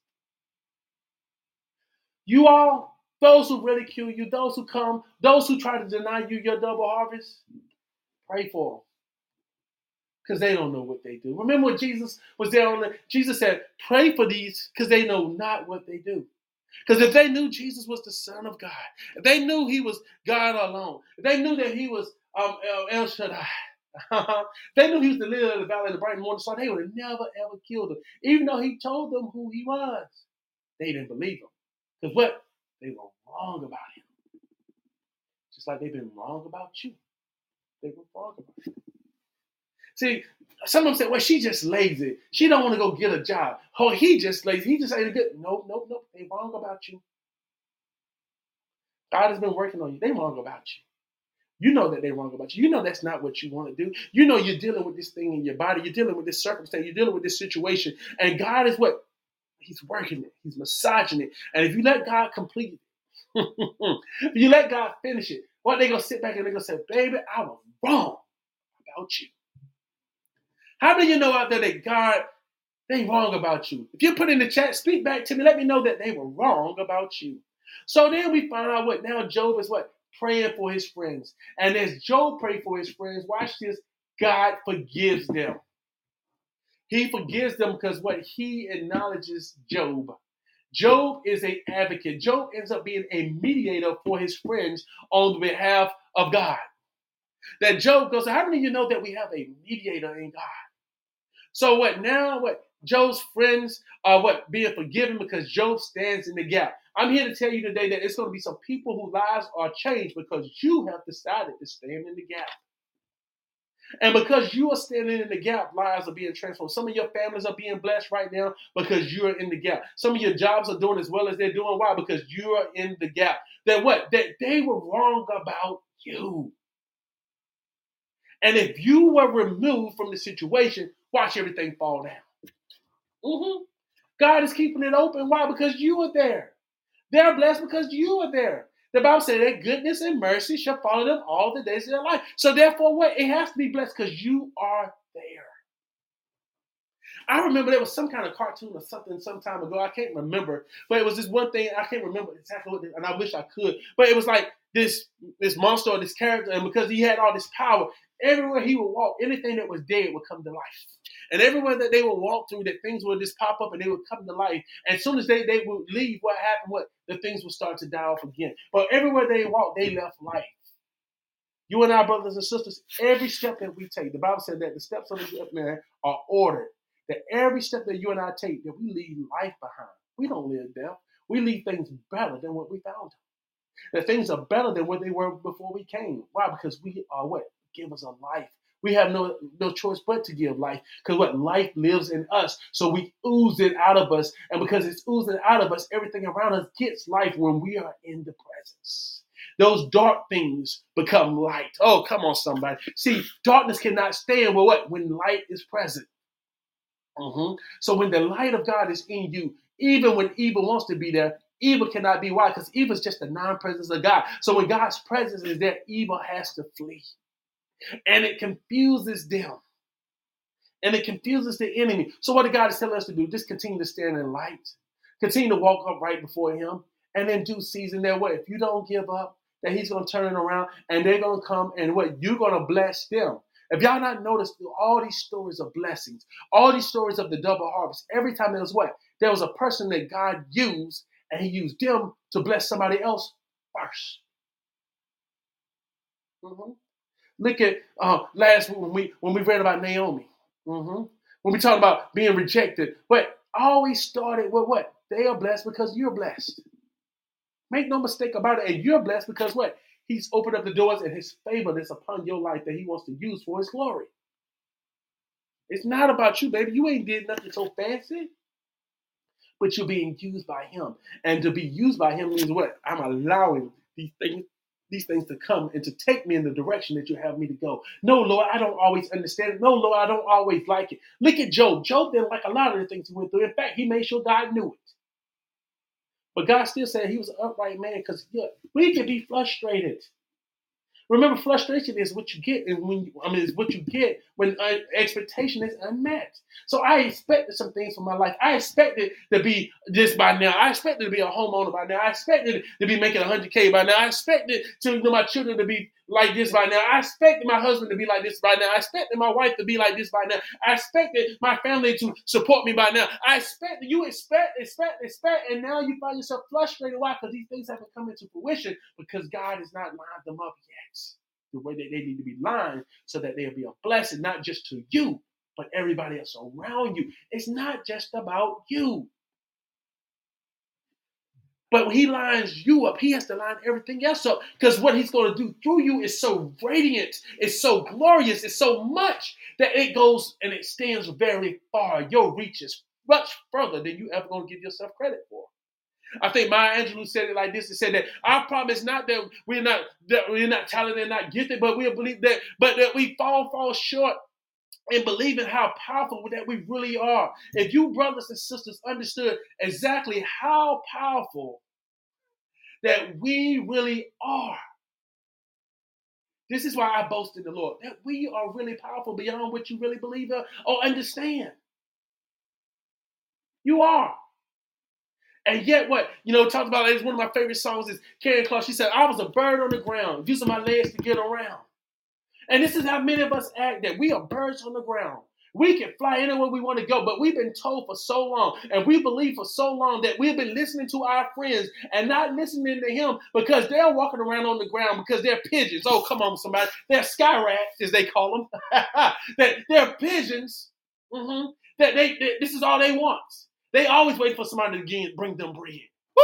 [SPEAKER 1] You all, those who ridicule you, those who come, those who try to deny you your double harvest, pray for them. Because they don't know what they do. Remember when Jesus was there on the, Jesus said, pray for these because they know not what they do. Because if they knew Jesus was the Son of God, if they knew he was God alone, if they knew that he was um, El Shaddai, they knew he was the lily of the valley of the bright and morning star, they would have never ever killed him. Even though he told them who he was, they didn't believe him. Because what? They were wrong about him. Just like they've been wrong about you. They were wrong about you. See, some of them say, well, she's just lazy. She don't want to go get a job. Oh, he just lazy. He just ain't good. Nope, nope, nope. They wrong about you. God has been working on you. They wrong about you. You know that they wrong about you. You know that's not what you want to do. You know you're dealing with this thing in your body. You're dealing with this circumstance. You're dealing with this situation. And God is what? He's working it. He's massaging it. And if you let God complete it, if you let God finish it, what they going to sit back and they're going to say, baby, I was wrong about you. How do you know out there that God, they wrong about you? If you put in the chat, speak back to me. Let me know that they were wrong about you. So then we find out what? Now Job is what? Praying for his friends. And as Job prayed for his friends, watch this, God forgives them. He forgives them because what? He acknowledges Job. Job is an advocate. Job ends up being a mediator for his friends on behalf of God. That Job goes, how many of you know that we have a mediator in God? So what now? What Job's friends are what being forgiven because Job stands in the gap. I'm here to tell you today that it's going to be some people whose lives are changed because you have decided to stand in the gap. And because you are standing in the gap, lives are being transformed. Some of your families are being blessed right now because you are in the gap. Some of your jobs are doing as well as they're doing. Why? Because you are in the gap. That what? That they were wrong about you. And if you were removed from the situation, watch everything fall down. Mm-hmm. God is keeping it open. Why? Because you are there. They're blessed because you are there. The Bible says that goodness and mercy shall follow them all the days of their life. So therefore, what? It has to be blessed because you are there. I remember there was some kind of cartoon or something some time ago. I can't remember. But it was this one thing. I can't remember exactly what it is, and I wish I could. But it was like this, this monster or this character. And because he had all this power, everywhere he would walk, anything that was dead would come to life. And everywhere that they would walk through, that things would just pop up and they would come to life. And as soon as they, they would leave, what happened? What? The things would start to die off again. But everywhere they walked, they left life. You and I, brothers and sisters, every step that we take, the Bible said that the steps of the man are ordered. That every step that you and I take, that we leave life behind. We don't live death. We leave things better than what we found. That things are better than what they were before we came. Why? Because we are what? Give us a life. We have no, no choice but to give life. Because what? Life lives in us. So we ooze it out of us. And because it's oozing out of us, everything around us gets life when we are in the presence. Those dark things become light. Oh, come on, somebody. See, darkness cannot stand with what? When light is present. Mm-hmm. So when the light of God is in you, even when evil wants to be there, evil cannot be. Why? Because evil is just the non-presence of God. So when God's presence is there, evil has to flee. And it confuses them. And it confuses the enemy. So what did God is telling us to do? Just continue to stand in light. Continue to walk up right before him. And in due season, their way. If you don't give up, that he's going to turn it around and they're going to come and what? You're going to bless them. If y'all not noticed through all these stories of blessings, all these stories of the double harvest, every time there was what? There was a person that God used, and he used them to bless somebody else first. Mm-hmm. Look at uh, last week when we when we read about Naomi. Mm-hmm. When we talk about being rejected, but always started with what? They are blessed because you're blessed. Make no mistake about it. And you're blessed because what? He's opened up the doors and his favor is upon your life that he wants to use for his glory. It's not about you, baby. You ain't did nothing so fancy, but you're being used by him. And to be used by him means what? I'm allowing these things these things to come and to take me in the direction that you have me to go. No, Lord, I don't always understand it. No, Lord, I don't always like it. Look at Job. Job didn't like a lot of the things he went through. In fact, he made sure God knew it. But God still said he was an upright man because yeah, we can be frustrated. Remember, frustration is what you get, and when you, I mean, is what you get when uh, expectation is unmet. So I expected some things from my life. I expected to be this by now. I expected to be a homeowner by now. I expected to be making one hundred K by now. I expected to you know, my children to be like this by now. I expected my husband to be like this by now. I expected my wife to be like this by now. I expected my family to support me by now. I expected you expect, expect, expect, and now you find yourself frustrated. Why? Because these things haven't come into fruition because God has not lined them up yet the way that they need to be lined so that they'll be a blessing, not just to you, but everybody else around you. It's not just about you. But when he lines you up, he has to line everything else up because what he's going to do through you is so radiant, it's so glorious, it's so much that it goes and extends very far. Your reach is much further than you ever going to give yourself credit for. I think Maya Angelou said it like this. It said that our problem is not that we're not that we're not talented and not gifted, but we believe that, but that we fall fall short in believing how powerful that we really are. If you brothers and sisters understood exactly how powerful that we really are, this is why I boast in the Lord that we are really powerful beyond what you really believe or understand. You are. And yet what? You know, talked about it as one of my favorite songs is Karen Clark. She said, I was a bird on the ground, using my legs to get around. And this is how many of us act, that we are birds on the ground. We can fly anywhere we want to go, but we've been told for so long, and we believe for so long that we've been listening to our friends and not listening to him because they're walking around on the ground because they're pigeons. Oh, come on, somebody. They're sky rats, as they call them. that they're pigeons. Mm-hmm. That they, they this is all they want. They always wait for somebody to again bring them bread. Woo!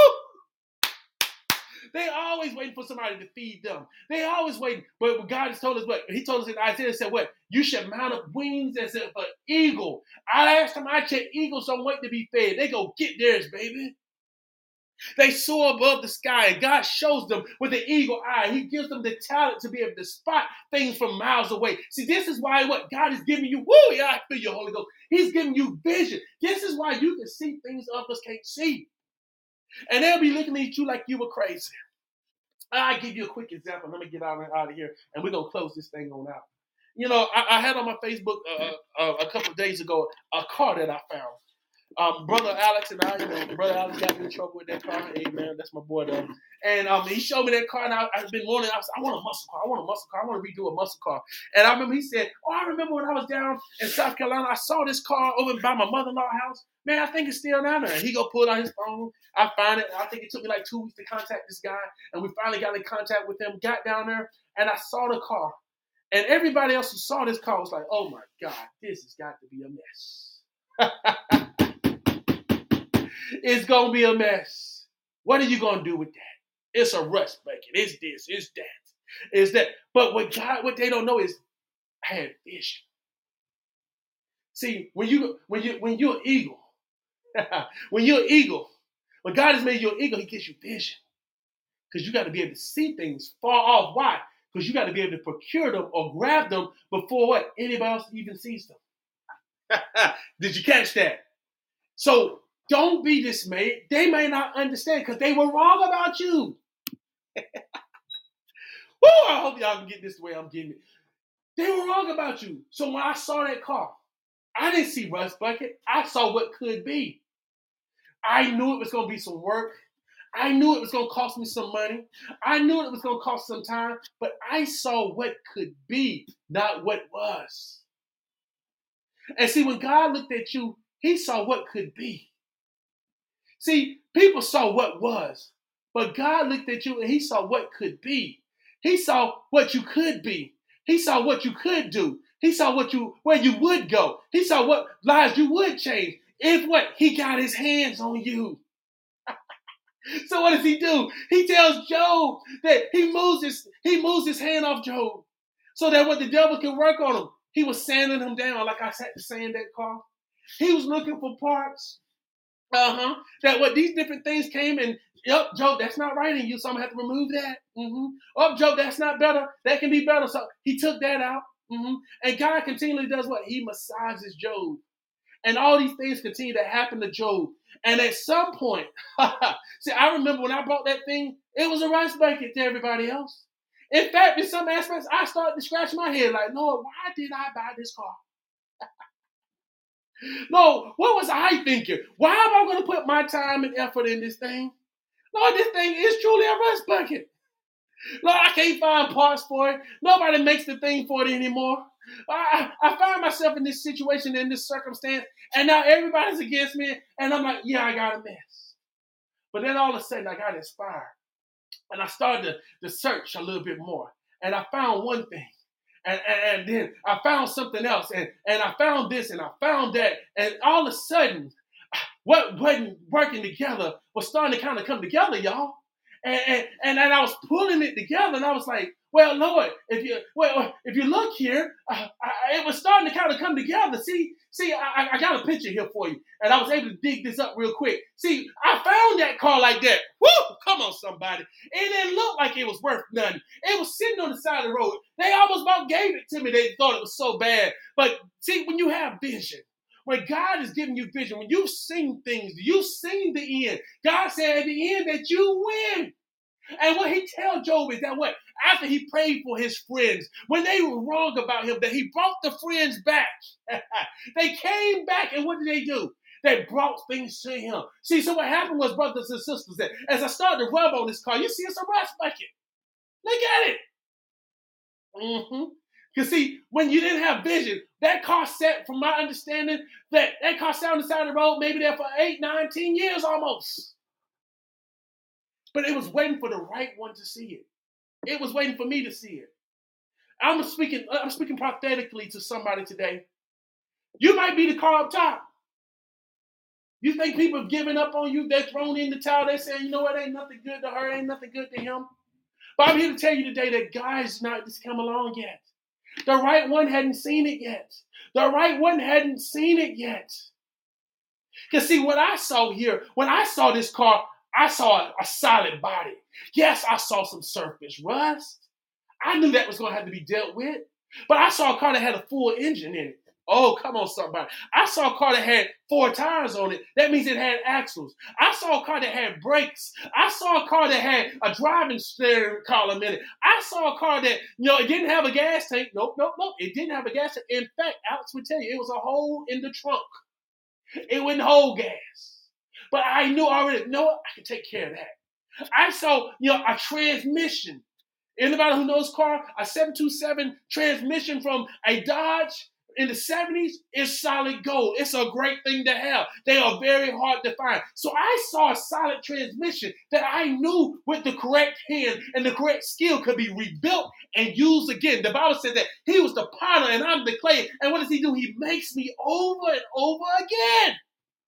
[SPEAKER 1] They always waiting for somebody to feed them. They always waiting. But God has told us what? He told us in Isaiah, said what? You should mount up wings as if an eagle. I last time I checked, eagles don't wait to be fed. They go get theirs, baby. They soar above the sky, and God shows them with an eagle eye. He gives them the talent to be able to spot things from miles away. See, this is why what God is giving you. Woo, yeah, I feel your Holy Ghost. He's giving you vision. This is why you can see things others can't see. And they'll be looking at you like you were crazy. I'll give you a quick example. Let me get out, out of here, and we're going to close this thing on out. You know, I, I had on my Facebook uh, uh, a couple of days ago a car that I found. Um, brother Alex and I, you know, brother Alex got me in trouble with that car. Hey, man, that's my boy, though. And um, he showed me that car, and I, I've been wanting, I was I want a muscle car. I want a muscle car. I want to redo a muscle car. And I remember he said, oh, I remember when I was down in South Carolina, I saw this car over by my mother-in-law's house. Man, I think it's still down there. He go pull out his phone. I find it. I think it took me like two weeks to contact this guy. And we finally got in contact with him, got down there, and I saw the car. And everybody else who saw this car was like, oh, my God, this has got to be a mess. It's going to be a mess. What are you going to do with that? It's a rust bucket. It's this. It's that. It's that. But what God, what they don't know is I had vision. See, when you when you when you're an eagle, when you're an eagle, when God has made you an eagle, he gives you vision. Because you got to be able to see things far off. Why? Because you got to be able to procure them or grab them before what? Anybody else even sees them. Did you catch that? So don't be dismayed. They may not understand because they were wrong about you. Woo, I hope y'all can get this the way I'm getting it. They were wrong about you. So when I saw that car, I didn't see rust bucket. I saw what could be. I knew it was going to be some work. I knew it was going to cost me some money. I knew it was going to cost some time, but I saw what could be, not what was. And see, when God looked at you, he saw what could be. See, people saw what was, but God looked at you and he saw what could be. He saw what you could be. He saw what you could do. He saw what you where you would go. He saw what lives you would change. If what? He got his hands on you. So what does he do? He tells Job that he moves his he moves his hand off Job so that what the devil can work on him. He was sanding him down like I said to sand that car. He was looking for parts. Uh-huh. That what these different things came and yep, Job, that's not right in you, so I'm gonna have to remove that. Mm-hmm. Oh, Job, that's not better. That can be better. So he took that out. Mm-hmm. And God continually does what? He massages Job. And all these things continue to happen to Job. And at some point, see, I remember when I bought that thing, it was a rice bucket to everybody else. In fact, in some aspects, I started to scratch my head like, Lord, why did I buy this car? Lord, what was I thinking? Why am I going to put my time and effort in this thing? Lord, this thing is truly a rice bucket. Lord, I can't find parts for it. Nobody makes the thing for it anymore. I, I find myself in this situation, in this circumstance, and now everybody's against me, and I'm like, yeah, I got a mess. But then all of a sudden, I got inspired, and I started to, to search a little bit more, and I found one thing, and, and, and then I found something else, and, and I found this, and I found that, and all of a sudden, what wasn't working together was starting to kind of come together, y'all. And, and, and and I was pulling it together, and I was like, well, Lord, if you well, if you look here, uh, I, it was starting to kind of come together. See, see, I, I got a picture here for you, and I was able to dig this up real quick. See, I found that car like that. Woo! Come on, somebody. It didn't look like it was worth nothing. It was sitting on the side of the road. They almost about gave it to me. They thought it was so bad. But see, when you have vision, when God is giving you vision, when you've seen things, you've seen the end. God said at the end that you win. And what he tells Job is that what? After he prayed for his friends, when they were wrong about him, that he brought the friends back. They came back, and what did they do? They brought things to him. See, so what happened was, brothers and sisters, that as I started to rub on this car, you see it's a rice bucket. Look at it. Mm-hmm. Because see, when you didn't have vision, that car sat, from my understanding, that that car sat on the side of the road, maybe there for eight, nine, ten years almost. But it was waiting for the right one to see it. It was waiting for me to see it. I'm speaking, I'm speaking prophetically to somebody today. You might be the car up top. You think people have given up on you? They're thrown in the towel. They're saying, you know what, ain't nothing good to her, ain't nothing good to him. But I'm here to tell you today that God's not just come along yet. The right one hadn't seen it yet. The right one hadn't seen it yet. Because see, what I saw here, when I saw this car, I saw a, a solid body. Yes, I saw some surface rust. I knew that was going to have to be dealt with. But I saw a car that had a full engine in it. Oh, come on, somebody. I saw a car that had four tires on it. That means it had axles. I saw a car that had brakes. I saw a car that had a driving steering column in it. I saw a car that, you know, it didn't have a gas tank. Nope, nope, nope. It didn't have a gas tank. In fact, Alex would tell you, it was a hole in the trunk. It wouldn't hold gas. But I knew already, no, I can take care of that. I saw, you know, a transmission. Anybody who knows car, a seven two seven transmission from a Dodge in the seventies is solid gold. It's a great thing to have. They are very hard to find. So I saw a solid transmission that I knew with the correct hand and the correct skill could be rebuilt and used again. The Bible said that he was the potter and I'm the clay. And what does he do? He makes me over and over again.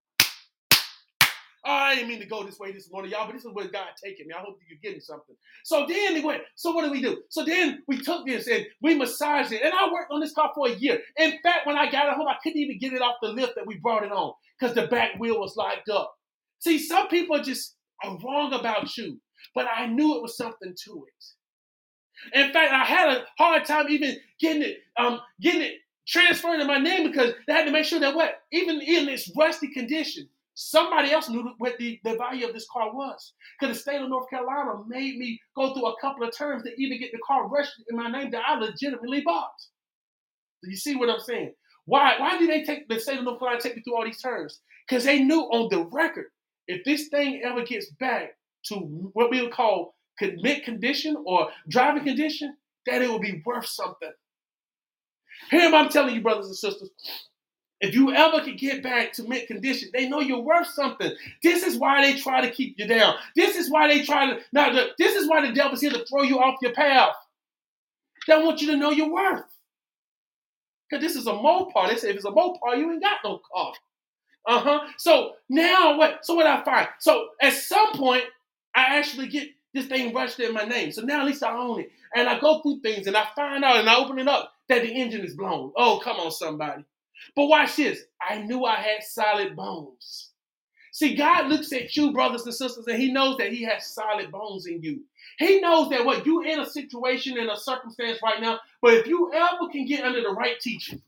[SPEAKER 1] Oh, I didn't mean to go this way this morning, y'all, but this is where God taking me. I hope you're getting something. So then he went. So what did we do? So then we took this and we massaged it. And I worked on this car for a year. In fact, when I got it home, I couldn't even get it off the lift that we brought it on because the back wheel was locked up. See, some people just are wrong about you, but I knew it was something to it. In fact, I had a hard time even getting it, um, getting it transferred to my name because they had to make sure that what, even in its rusty condition, somebody else knew what the, the value of this car was. Because the state of North Carolina made me go through a couple of terms to even get the car registered in my name that I legitimately bought. Do you see what I'm saying? Why, why did they take the state of North Carolina take me through all these terms? Because they knew on the record, if this thing ever gets back to what we would call mid condition or driving condition, that it will be worth something. Here I'm telling you, brothers and sisters, if you ever can get back to mid condition, they know you're worth something. This is why they try to keep you down. This is why they try to, now, this is why the devil's here to throw you off your path. They want you to know your worth. Because this is a Mopar. They say if it's a Mopar, you ain't got no car. Uh-huh. So now what? So what I find? So at some point, I actually get this thing rushed in my name. So now at least I own it. And I go through things and I find out and I open it up that the engine is blown. Oh, come on, somebody. But watch this. I knew I had solid bones. See, God looks at you, brothers and sisters, and he knows that he has solid bones in you. He knows that what you're in a situation, in a circumstance right now, but if you ever can get under the right teaching,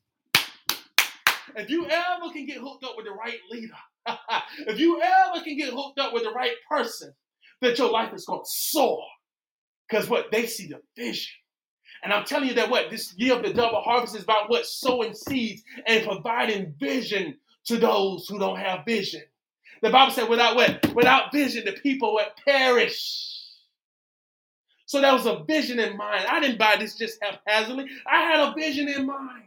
[SPEAKER 1] if you ever can get hooked up with the right leader, if you ever can get hooked up with the right person, that your life is going to soar. Because what? They see the vision. And I'm telling you that what? This year of the double harvest is about what? Sowing seeds and providing vision to those who don't have vision. The Bible said without what? Without vision, the people would perish. So that was a vision in mind. I didn't buy this just haphazardly. I had a vision in mind.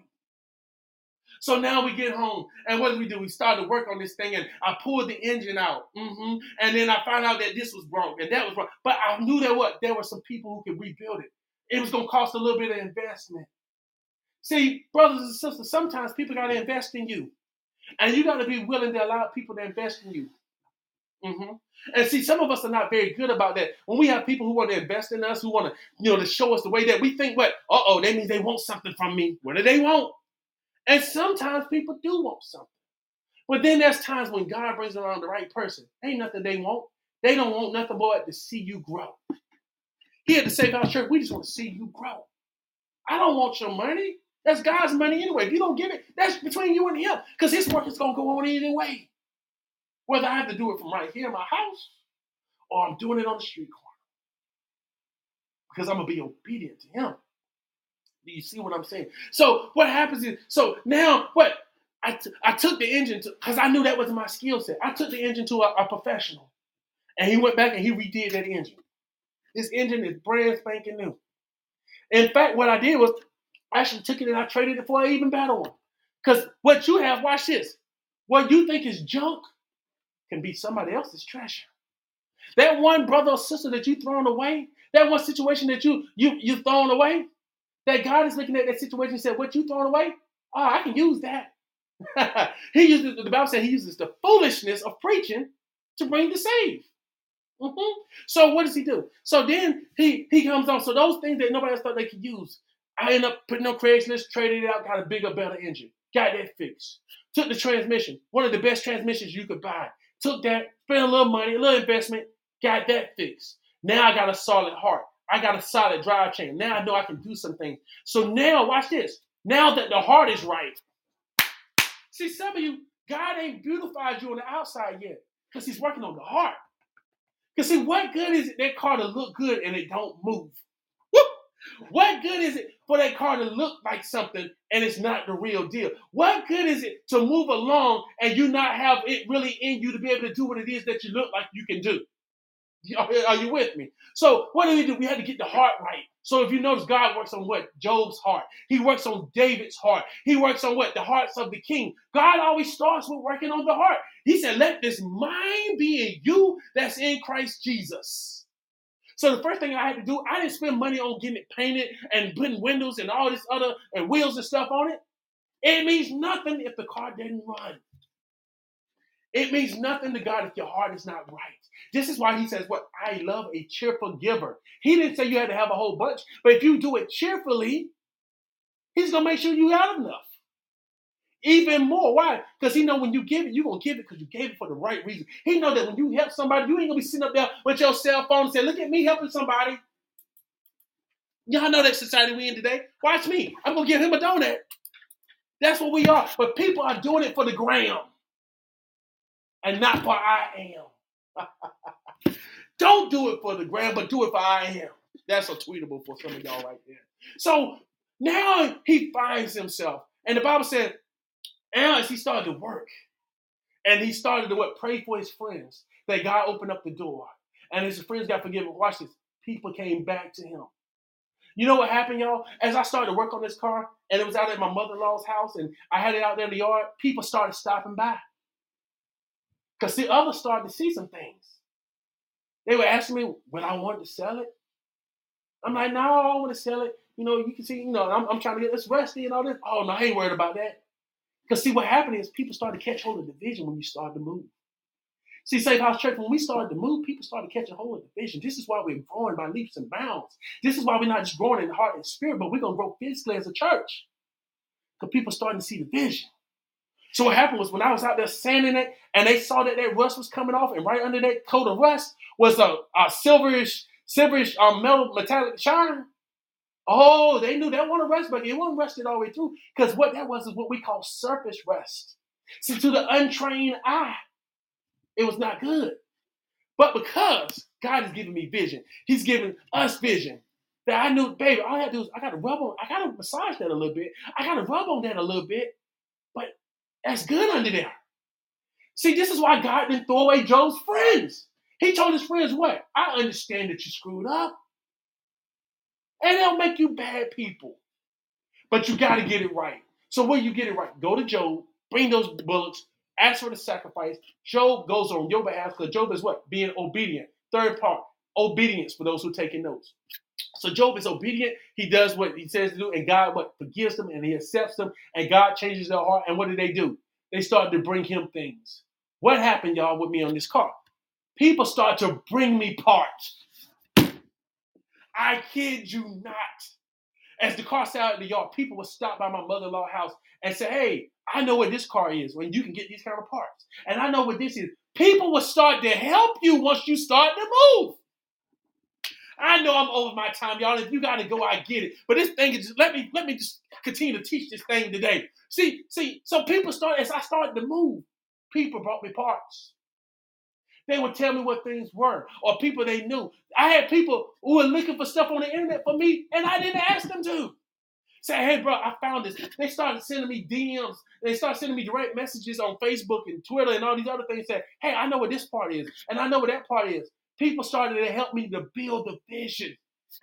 [SPEAKER 1] So now we get home, and what did we do? We started to work on this thing, and I pulled the engine out. Mm-hmm. And then I found out that this was wrong, and that was wrong. But I knew that what? There were some people who could rebuild it. It was going to cost a little bit of investment. See, brothers and sisters, sometimes people got to invest in you. And you got to be willing to allow people to invest in you. Mm-hmm. And see, some of us are not very good about that. When we have people who want to invest in us, who want to, you know, to show us the way that we think, what? Uh-oh, that means they want something from me. What do they want? And sometimes people do want something. But then there's times when God brings around the right person. Ain't nothing they want. They don't want nothing but to see you grow. Here at the Safe House Church, we just want to see you grow. I don't want your money. That's God's money anyway. If you don't give it, that's between you and him. Because his work is going to go on either way. Whether I have to do it from right here in my house or I'm doing it on the street corner. Because I'm going to be obedient to him. Do you see what I'm saying? So what happens is, so now what? I, t- I took the engine to, because I knew that wasn't my skill set. I took the engine to a, a professional. And he went back and he redid that engine. This engine is brand spanking new. In fact, what I did was I actually took it and I traded it for an even better one. Because what you have, watch this. What you think is junk can be somebody else's treasure. That one brother or sister that you thrown away, that one situation that you you you thrown away, that God is looking at that situation and said, what you thrown away? Oh, I can use that. He uses the Bible said he uses the foolishness of preaching to bring the saved. Mm-hmm. So what does he do? So then he he comes on. So those things that nobody else thought they could use, I end up putting on Craigslist, traded it out, got a bigger, better engine, got that fixed. Took the transmission, one of the best transmissions you could buy. Took that, spent a little money, a little investment, got that fixed. Now I got a solid heart. I got a solid drive chain. Now I know I can do some things. So now, watch this. Now that the heart is right. See, some of you, God ain't beautified you on the outside yet because he's working on the heart. Because see, what good is it that car to look good and it don't move? Whoop! What good is it for that car to look like something and it's not the real deal? What good is it to move along and you not have it really in you to be able to do what it is that you look like you can do? Are you with me? So what do we do? We had to get the heart right. So if you notice, God works on what? Job's heart. He works on David's heart. He works on what? The hearts of the king. God always starts with working on the heart. He said, let this mind be in you that's in Christ Jesus. So the first thing I had to do, I didn't spend money on getting it painted and putting windows and all this other and wheels and stuff on it. It means nothing if the car didn't run. It means nothing to God if your heart is not right. This is why he says, what? I love a cheerful giver. He didn't say you had to have a whole bunch, but if you do it cheerfully, he's going to make sure you got enough. Even more. Why? Because he know when you give it, you're going to give it because you gave it for the right reason. He know that when you help somebody, you ain't going to be sitting up there with your cell phone and saying, look at me helping somebody. Y'all know that society we in today. Watch me. I'm going to give him a donut. That's what we are. But people are doing it for the gram. And not for I am. Don't do it for the gram, but do it for I am. That's a tweetable for some of y'all right there. So now he finds himself. And the Bible said, now as he started to work, and he started to what? Pray for his friends, that God opened up the door. and his friends got forgiven. Watch this. People came back to him. You know what happened, y'all? As I started to work on this car, and it was out at my mother-in-law's house, and I had it out there in the yard, people started stopping by. Because see, others started to see some things. They were asking me when I wanted to sell it. I'm like, no, I don't want to sell it. You know, you can see, you know, I'm, I'm trying to get this rusty and all this. Oh, no, I ain't worried about that. Because see, what happened is people started to catch hold of the vision when you started to move. See, Safe House Church, when we started to move, people started catching hold of the vision. This is why we're growing by leaps and bounds. This is why we're not just growing in the heart and spirit, but we're going to grow physically as a church. Because people starting to see the vision. So what happened was when I was out there sanding it, and they saw that that rust was coming off, and right under that coat of rust was a, a silverish, silverish um, metal metallic shine. Oh, they knew that wasn't rust, but it wasn't rusted all the way through. Because what that was is what we call surface rust. See, to the untrained eye, it was not good. But because God is giving me vision, he's giving us vision, that I knew, baby, all I had to do is I got to rub on, I got to massage that a little bit. I got to rub on that a little bit. But that's good under there. See, this is why God didn't throw away Job's friends. He told his friends what? I understand that you screwed up. And they'll make you bad people. But you got to get it right. So when you get it right, go to Job, bring those bullocks, ask for the sacrifice. Job goes on your behalf because Job is what? Being obedient. Third part, obedience for those who are taking notes. So Job is obedient. He does what he says to do, and God what forgives them, and he accepts them, and God changes their heart. And what do they do? They start to bring him things. What happened, y'all, with me on this car? People start to bring me parts. I kid you not. As the car sat out in the yard, people would stop by my mother-in-law's house and say, hey, I know what this car is when you can get these kind of parts. And I know what this is. People will start to help you once you start to move. I know I'm over my time, y'all. If you got to go, I get it. But this thing is just, let me, let me just continue to teach this thing today. See, see, so people start, as I started to move, people brought me parts. They would tell me what things were, or people they knew. I had people who were looking for stuff on the internet for me, and I didn't ask them to. Say, hey, bro, I found this. They started sending me D Ms. They started sending me direct messages on Facebook and Twitter and all these other things. Say, hey, I know what this part is, and I know what that part is. People started to help me to build the vision.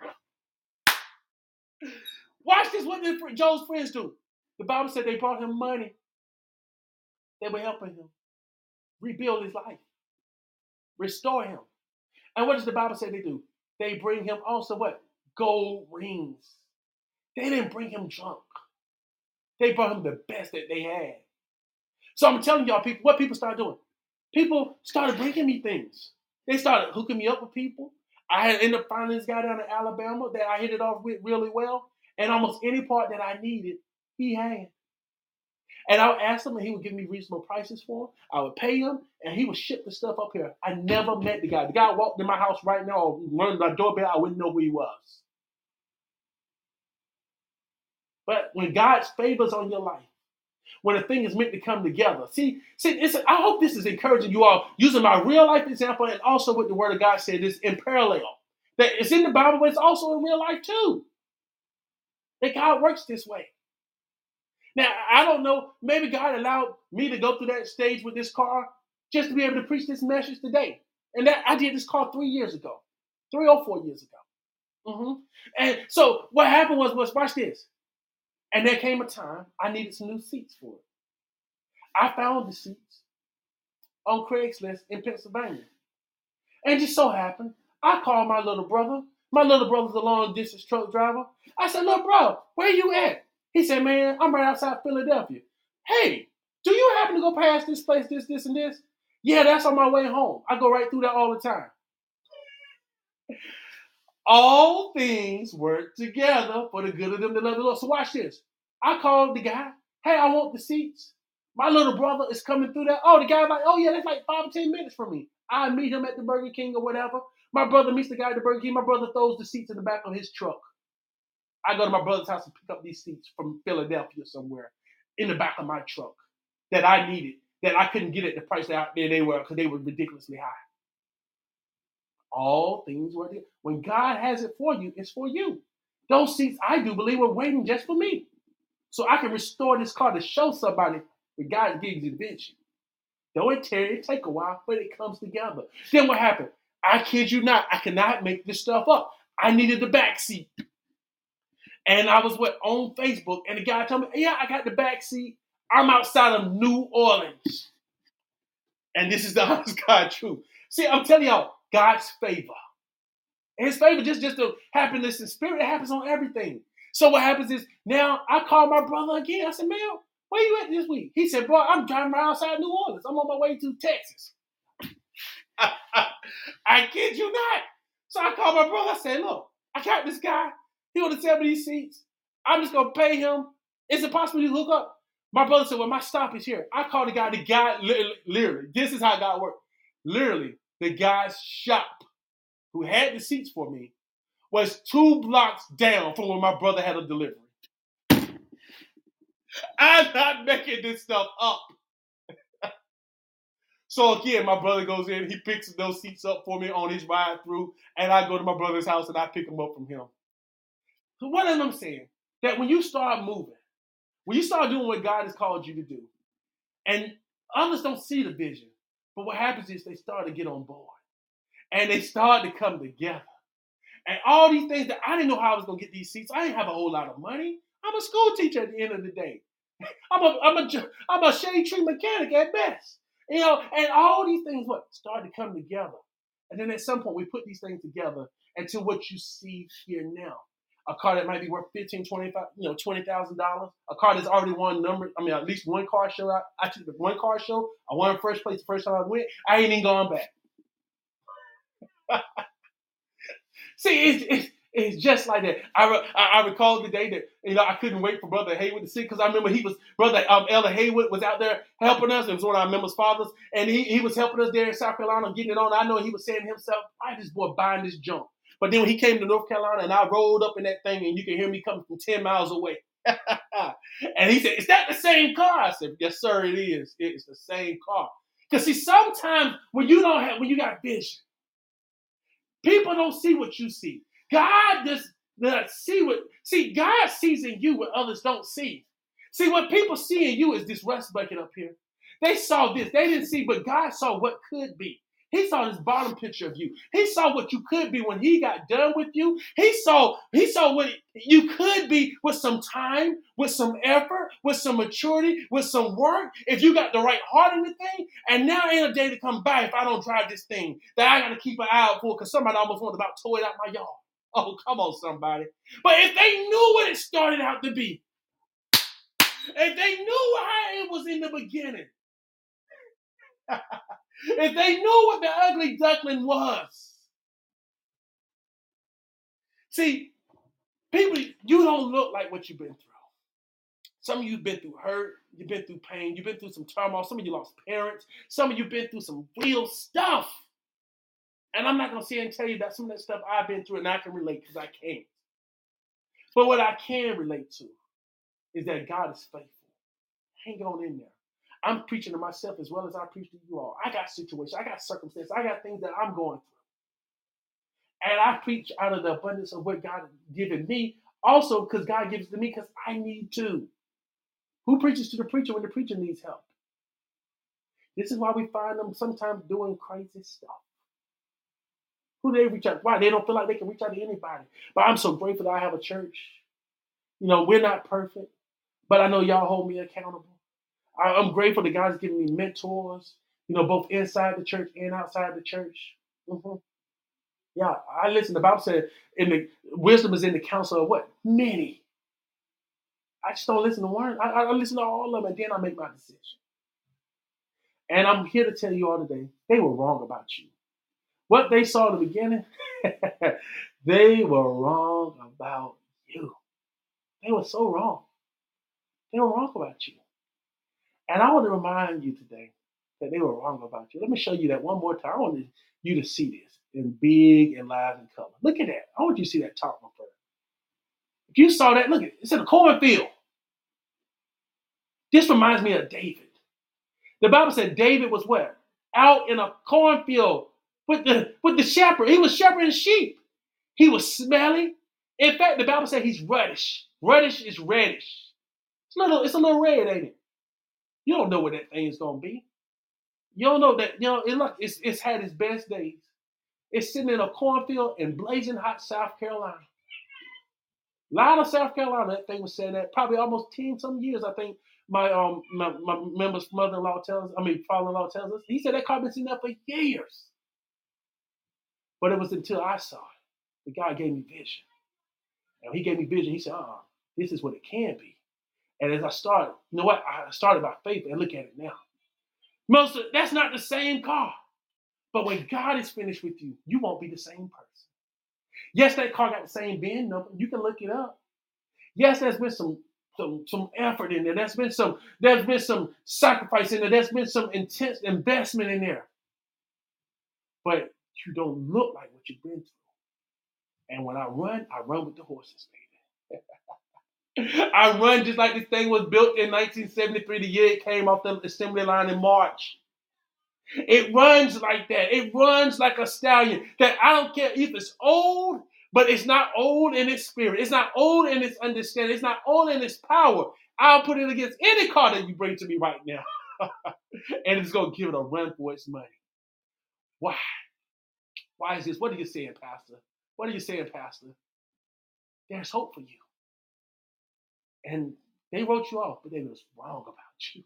[SPEAKER 1] Watch this. What did Job's friends do? The Bible said they brought him money. They were helping him rebuild his life. Restore him. And what does the Bible say they do? They bring him also what? Gold rings. They didn't bring him junk. They brought him the best that they had. So I'm telling y'all, people, what people started doing? People started bringing me things. They started hooking me up with people. I had ended up finding this guy down in Alabama that I hit it off with really well. And almost any part that I needed, he had. And I would ask him, and he would give me reasonable prices for him. I would pay him, and he would ship the stuff up here. I never met the guy. The guy walked in my house right now, or rang my doorbell, I wouldn't know who he was. But when God's favors on your life, when a thing is meant to come together, see, see, it's, I hope this is encouraging you all, using my real life example, and also what the Word of God said is in parallel. That it's in the Bible, but it's also in real life too. That God works this way. Now, I don't know, maybe God allowed me to go through that stage with this car just to be able to preach this message today. And that I did this car three years ago, three or four years ago. Mm-hmm. And so what happened was, was, watch this. And there came a time I needed some new seats for it. I found the seats on Craigslist in Pennsylvania. And just so happened, I called my little brother. My little brother's a long distance truck driver. I said, little bro, where you at? He said, man, I'm right outside Philadelphia. Hey, do you happen to go past this place, this, this, and this? Yeah, that's on my way home. I go right through that all the time. All things work together for the good of them that love the Lord. So watch this. I called the guy. Hey, I want the seats. My little brother is coming through there. Oh, the guy's like, oh, yeah, that's like five or ten minutes from me. I meet him at the Burger King or whatever. My brother meets the guy at the Burger King. My brother throws the seats in the back of his truck. I go to my brother's house and pick up these seats from Philadelphia somewhere in the back of my truck that I needed, that I couldn't get at the price that they were because they were ridiculously high. All things work together. When God has it for you, it's for you. Those seats, I do believe, were waiting just for me. So I can restore this car to show somebody what God gives you the vision. Though it tear, it take a while, but it comes together. Then what happened? I kid you not, I cannot make this stuff up. I needed the back seat. And I was what, on Facebook, and the guy told me, yeah, I got the back seat. I'm outside of New Orleans. And this is the honest God truth. See, I'm telling y'all, God's favor. And his favor just, just the happiness and spirit, it happens on everything. So what happens is now I call my brother again. I said, man, where you at this week? He said, bro, I'm driving around outside New Orleans. I'm on my way to Texas. I kid you not. So I called my brother. I said, look, I got this guy. He want to sell me these seats. I'm just going to pay him. Is it possible to hook up? My brother said, well, my stop is here. I called the guy. The guy, literally, this is how God works. Literally, the guy's shop who had the seats for me was two blocks down from where my brother had a delivery. I'm not making this stuff up. So again, my brother goes in, he picks those seats up for me on his ride through, and I go to my brother's house and I pick them up from him. So what am I saying? That when you start moving, when you start doing what God has called you to do, and others don't see the vision, but what happens is they start to get on board, and they start to come together. And all these things that I didn't know how I was going to get these seats. I didn't have a whole lot of money. I'm a school teacher at the end of the day. I'm a, I'm a, I'm a shade tree mechanic at best. You know, and all these things, what, started to come together. And then at some point, we put these things together into what you see here now. A car that might be worth fifteen, twenty-five, you know, twenty thousand dollars. A car that's already won number. I mean, at least one car show. I, I took the one car show. I won first place the first time I went. I ain't even gone back. See, it's, it's, it's just like that. I, re, I I recall the day that, you know, I couldn't wait for Brother Haywood to see, because I remember he was, Brother um, Elder Haywood was out there helping us. It was one of our members' fathers, and he, he was helping us there in South Carolina getting it on. I know he was saying to himself, why this boy buying this junk? But then when he came to North Carolina and I rolled up in that thing, and you can hear me coming from ten miles away. And he said, is that the same car? I said, yes, sir, it is. It's the same car. Because see, sometimes when you don't have, when you got vision, people don't see what you see. God does not see what, see, God sees in you what others don't see. See, what people see in you is this rust bucket up here. They saw this. They didn't see, but God saw what could be. He saw this bottom picture of you. He saw what you could be when he got done with you. He saw, he saw what you could be with some time, with some effort, with some maturity, with some work. If you got the right heart in the thing, and now ain't a day to come by if I don't drive this thing that I got to keep an eye out for, because somebody almost wanted about tore it out my yard. Oh, come on, somebody. But if they knew what it started out to be, if they knew how it was in the beginning, if they knew what the ugly duckling was. See, people, you don't look like what you've been through. Some of you have been through hurt, you've been through pain, you've been through some turmoil, some of you lost parents, some of you have been through some real stuff. And I'm not going to sit and tell you that some of that stuff I've been through and I can relate, because I can't. But what I can relate to is that God is faithful. Hang on in there. I'm preaching to myself as well as I preach to you all. I got situations, I got circumstances, I got things that I'm going through. And I preach out of the abundance of what God has given me, also because God gives it to me because I need to. Who preaches to the preacher when the preacher needs help? This is why we find them sometimes doing crazy stuff. Who do they reach out to? Why? They don't feel like they can reach out to anybody. But I'm so grateful that I have a church. You know, we're not perfect, but I know y'all hold me accountable. I'm grateful that God's given me mentors, you know, both inside the church and outside the church. Mm-hmm. Yeah, I listen. The Bible said, "In the wisdom is in the counsel of what? Many." I just don't listen to one. I, I listen to all of them, and then I make my decision. And I'm here to tell you all today, they were wrong about you. What they saw in the beginning, they were wrong about you. They were so wrong. They were wrong about you. And I want to remind you today that they were wrong about you. Let me show you that one more time. I want you to see this in big and live and color. Look at that. I want you to see that top one first. If you saw that, look at it. It's in a cornfield. This reminds me of David. The Bible said David was what? Out in a cornfield with the with the shepherd. He was shepherding sheep. He was smelly. In fact, the Bible said he's reddish. Reddish is reddish. It's a little, it's a little red, ain't it? You don't know what that thing is gonna be. You don't know that, you know, it look, it's it's had its best days. It's sitting in a cornfield in blazing hot South Carolina. A lot of South Carolina, that thing was saying that probably almost ten some years. I think my um my, my member's mother-in-law tells, I mean father-in-law tells us. He said that car been sitting there for years. But it was until I saw it. The God gave me vision. And he gave me vision. He said, uh-uh, this is what it can be. And as I started, you know what? I started by faith and look at it now. Most of, that's not the same car. But when God is finished with you, you won't be the same person. Yes, that car got the same VIN number. You can look it up. Yes, there's been some, some, some effort in there. There's been some, there's been some sacrifice in there. There's been some intense investment in there. But you don't look like what you've been through. And when I run, I run with the horses, baby. I run just like this thing was built in nineteen seventy-three, the year it came off the assembly line in March. It runs like that. It runs like a stallion. That I don't care if it's old, but it's not old in its spirit. It's not old in its understanding. It's not old in its power. I'll put it against any car that you bring to me right now. And it's going to give it a run for its money. Why? Why is this? What are you saying, Pastor? What are you saying, Pastor? There's hope for you. And they wrote you off, but they was wrong about you.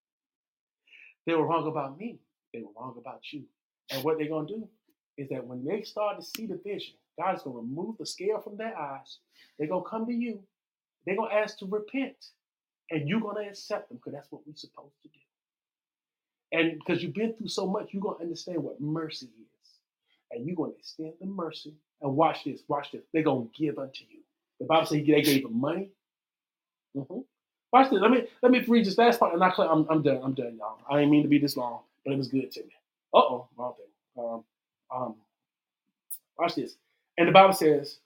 [SPEAKER 1] They were wrong about me. They were wrong about you. And what they're going to do is that when they start to see the vision, God is going to remove the scale from their eyes. They're going to come to you. They're going to ask to repent. And you're going to accept them because that's what we're supposed to do. And because you've been through so much, you're going to understand what mercy is. And you're going to extend the mercy. And watch this. Watch this. They're going to give unto you. The Bible says they gave them money. Mm-hmm. Watch this. Let me let me read this last part, and I, I'm I'm done. I'm done, y'all. I didn't mean to be this long, but it was good to me. Uh oh, wrong thing. Um, um, watch this. And the Bible says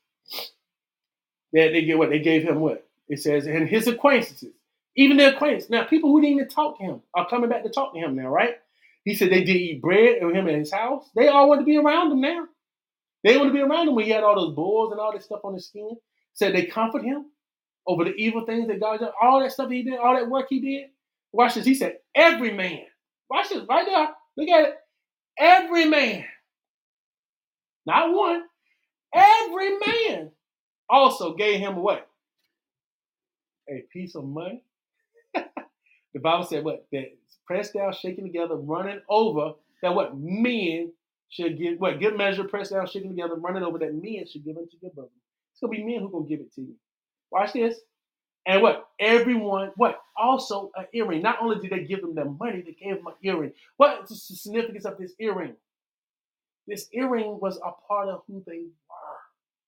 [SPEAKER 1] that they get what they gave him. What it says, and his acquaintances, even their acquaintances. Now, people who didn't even talk to him are coming back to talk to him now, right? He said they did eat bread with him in his house. They all wanted to be around him now. They want to be around him when he had all those boils and all this stuff on his skin. Said they comfort him over the evil things that God did, all that stuff he did, all that work he did. Watch this. He said, every man. Watch this right there. Look at it. Every man. Not one. Every man also gave him what? A piece of money. The Bible said what? That pressed down, shaking together, running over. That what? Men should give. What? Good measure, pressed down, shaking together, running over. That men should give unto your brother. It's going to be men who going to give it to you. Watch this. And what? Everyone, what? Also an earring. Not only did they give them their money, they gave them an earring. What is the significance of this earring? This earring was a part of who they were.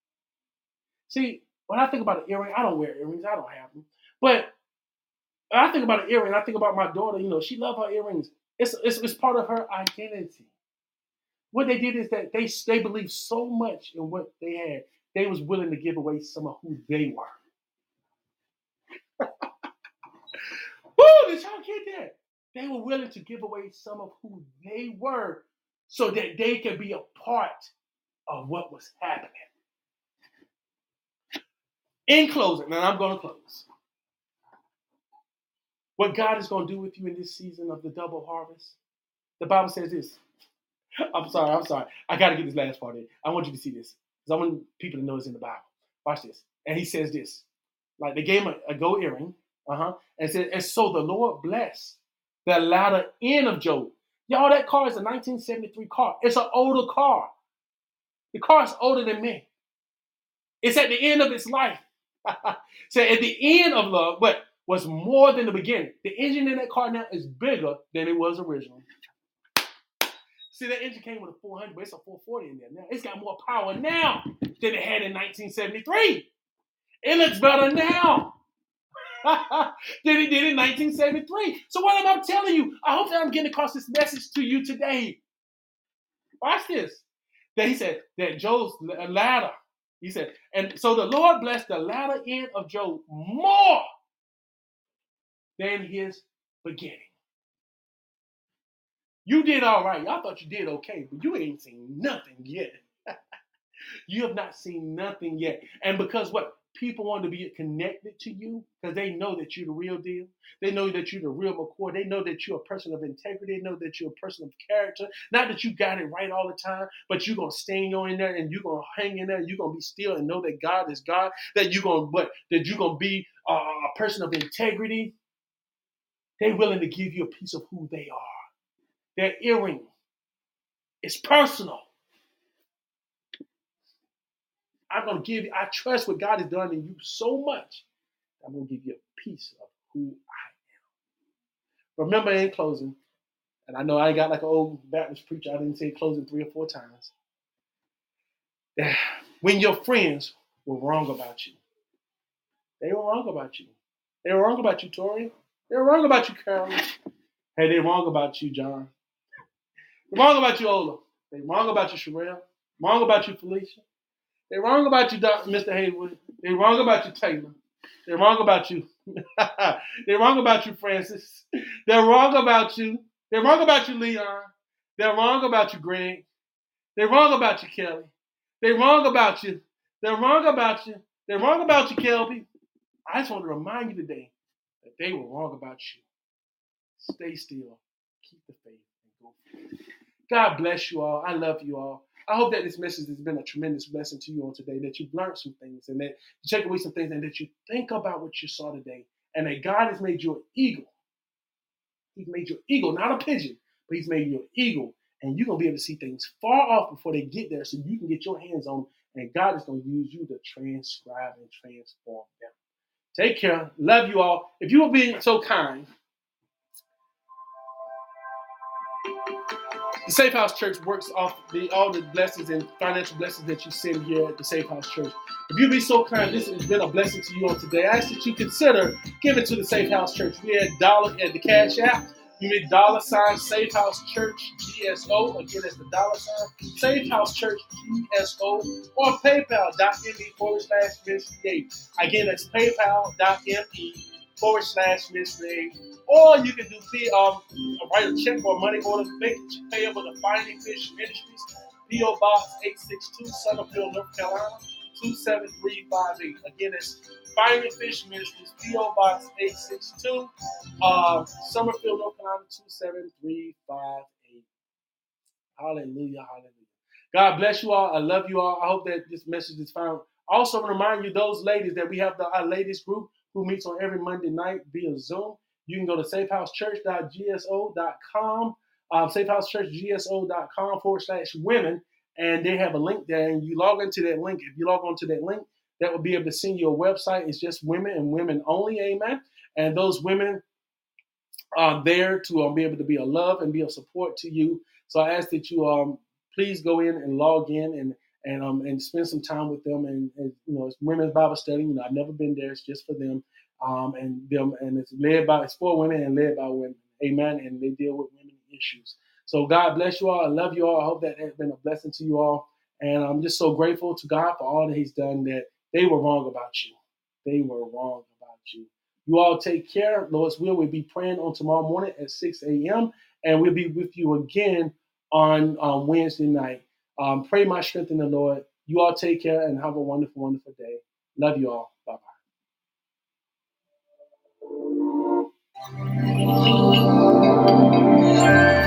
[SPEAKER 1] See, when I think about an earring, I don't wear earrings. I don't have them. But when I think about an earring, I think about my daughter. You know, she loved her earrings. It's, it's, it's part of her identity. What they did is that they, they believed so much in what they had, they was willing to give away some of who they were. Woo, did y'all get that? They were willing to give away some of who they were so that they could be a part of what was happening. In closing, now I'm going to close. What God is going to do with you in this season of the double harvest, the Bible says this. I'm sorry, I'm sorry. I got to get this last part in. I want you to see this because I want people to know it's in the Bible. Watch this. And he says this. Like they gave him a, a gold earring. Uh-huh. And said, and so the Lord blessed the latter end of Job. Y'all, that car is a nineteen seventy-three car. It's an older car. The car is older than me. It's at the end of its life. So at the end of love, but was more than the beginning. The engine in that car now is bigger than it was originally. See, that engine came with a four hundred, but it's a four forty in there now. It's got more power now than it had in nineteen seventy-three. It looks better now than it did in nineteen seventy-three. So what am I telling you? I hope that I'm getting across this message to you today. Watch this. That he said that Job's ladder. He said, and so the Lord blessed the latter end of Job more than his beginning. You did all right. I thought you did okay, but you ain't seen nothing yet. You have not seen nothing yet. And because what? people want to be connected to you because they know that you're the real deal. They know that you're the real McCoy. They know that you're a person of integrity. They know that you're a person of character. Not that you got it right all the time, but you're going to stay in there and you're going to hang in there. You're going to be still and know that God is God. That you're going to, but that you're going to be a, a person of integrity. They're willing to give you a piece of who they are. Their earring is personal. I'm going to give you, I trust what God has done in you so much. I'm going to give you a piece of who I am. Remember, in closing, and I know I got like an old Baptist preacher, I didn't say closing three or four times. That when your friends were wrong about you, they were wrong about you. They were wrong about you, Tori. They were wrong about you, Carolyn. Hey, they wrong about you, John. They're wrong about you, Ola. They wrong about you, Sherelle. Wrong about you, Felicia. They're wrong about you, Doctor Mister Haywood. They're wrong about you, Taylor. They're wrong about you. They're wrong about you, Francis. They're wrong about you. They're wrong about you, Leon. They're wrong about you, Greg. They're wrong about you, Kelly. They're wrong about you. They're wrong about you. They're wrong about you, Kelby. I just want to remind you today that they were wrong about you. Stay still. Keep the faith and go forward. God bless you all. I love you all. I hope that this message has been a tremendous blessing to you on today, that you've learned some things and that you take away some things and that you think about what you saw today and that God has made you an eagle. He's made you an eagle, not a pigeon, but he's made you an eagle. And you're going to be able to see things far off before they get there so you can get your hands on them. And God is going to use you to transcribe and transform them. Take care. Love you all. If you were being so kind, the Safe House Church works off the, all the blessings and financial blessings that you send here at the Safe House Church. If you be so kind, this has been a blessing to you on today. I ask that you consider giving to the Safe House Church. We're at dollar at the Cash App. You need dollar sign Safe House Church G S O. Again, that's the dollar sign Safe House Church G S O or PayPal.me forward slash ministry. Again, that's PayPal.me forward slash ministry. Or you can do um, write a check or money order, make it payable to Finding Fish Ministries, P O Box eight six two, Summerfield, North Carolina, two seven three five eight. Again, it's Finding Fish Ministries, P O Box eight six two, uh, Summerfield, North Carolina, two seven three five eight. Hallelujah, hallelujah. God bless you all. I love you all. I hope that this message is found. Also, remind you, those ladies, that we have the, our ladies group who meets on every Monday night via Zoom. You can go to safehousechurch dot g s o dot com, um, safehousechurch g s o dot com forward slash women, and they have a link there, and you log into that link. If you log onto that link, that will be able to send you a website. It's just women and women only, amen. And those women are there to um, be able to be a love and be a support to you. So I ask that you um, please go in and log in and and um and spend some time with them. And, and you know, it's women's Bible study. You know, I've never been there. It's just for them. Um, and them, and it's led by, it's for women and led by women, amen. And they deal with women issues. So God bless you all. I love you all. I hope that has been a blessing to you all. And I'm just so grateful to God for all that He's done. That they were wrong about you. They were wrong about you. You all take care. Lord's will, we'll be praying on tomorrow morning at six a.m. and we'll be with you again on um, Wednesday night. Um, pray my strength in the Lord. You all take care and have a wonderful, wonderful day. Love you all. Bye bye. Thank you.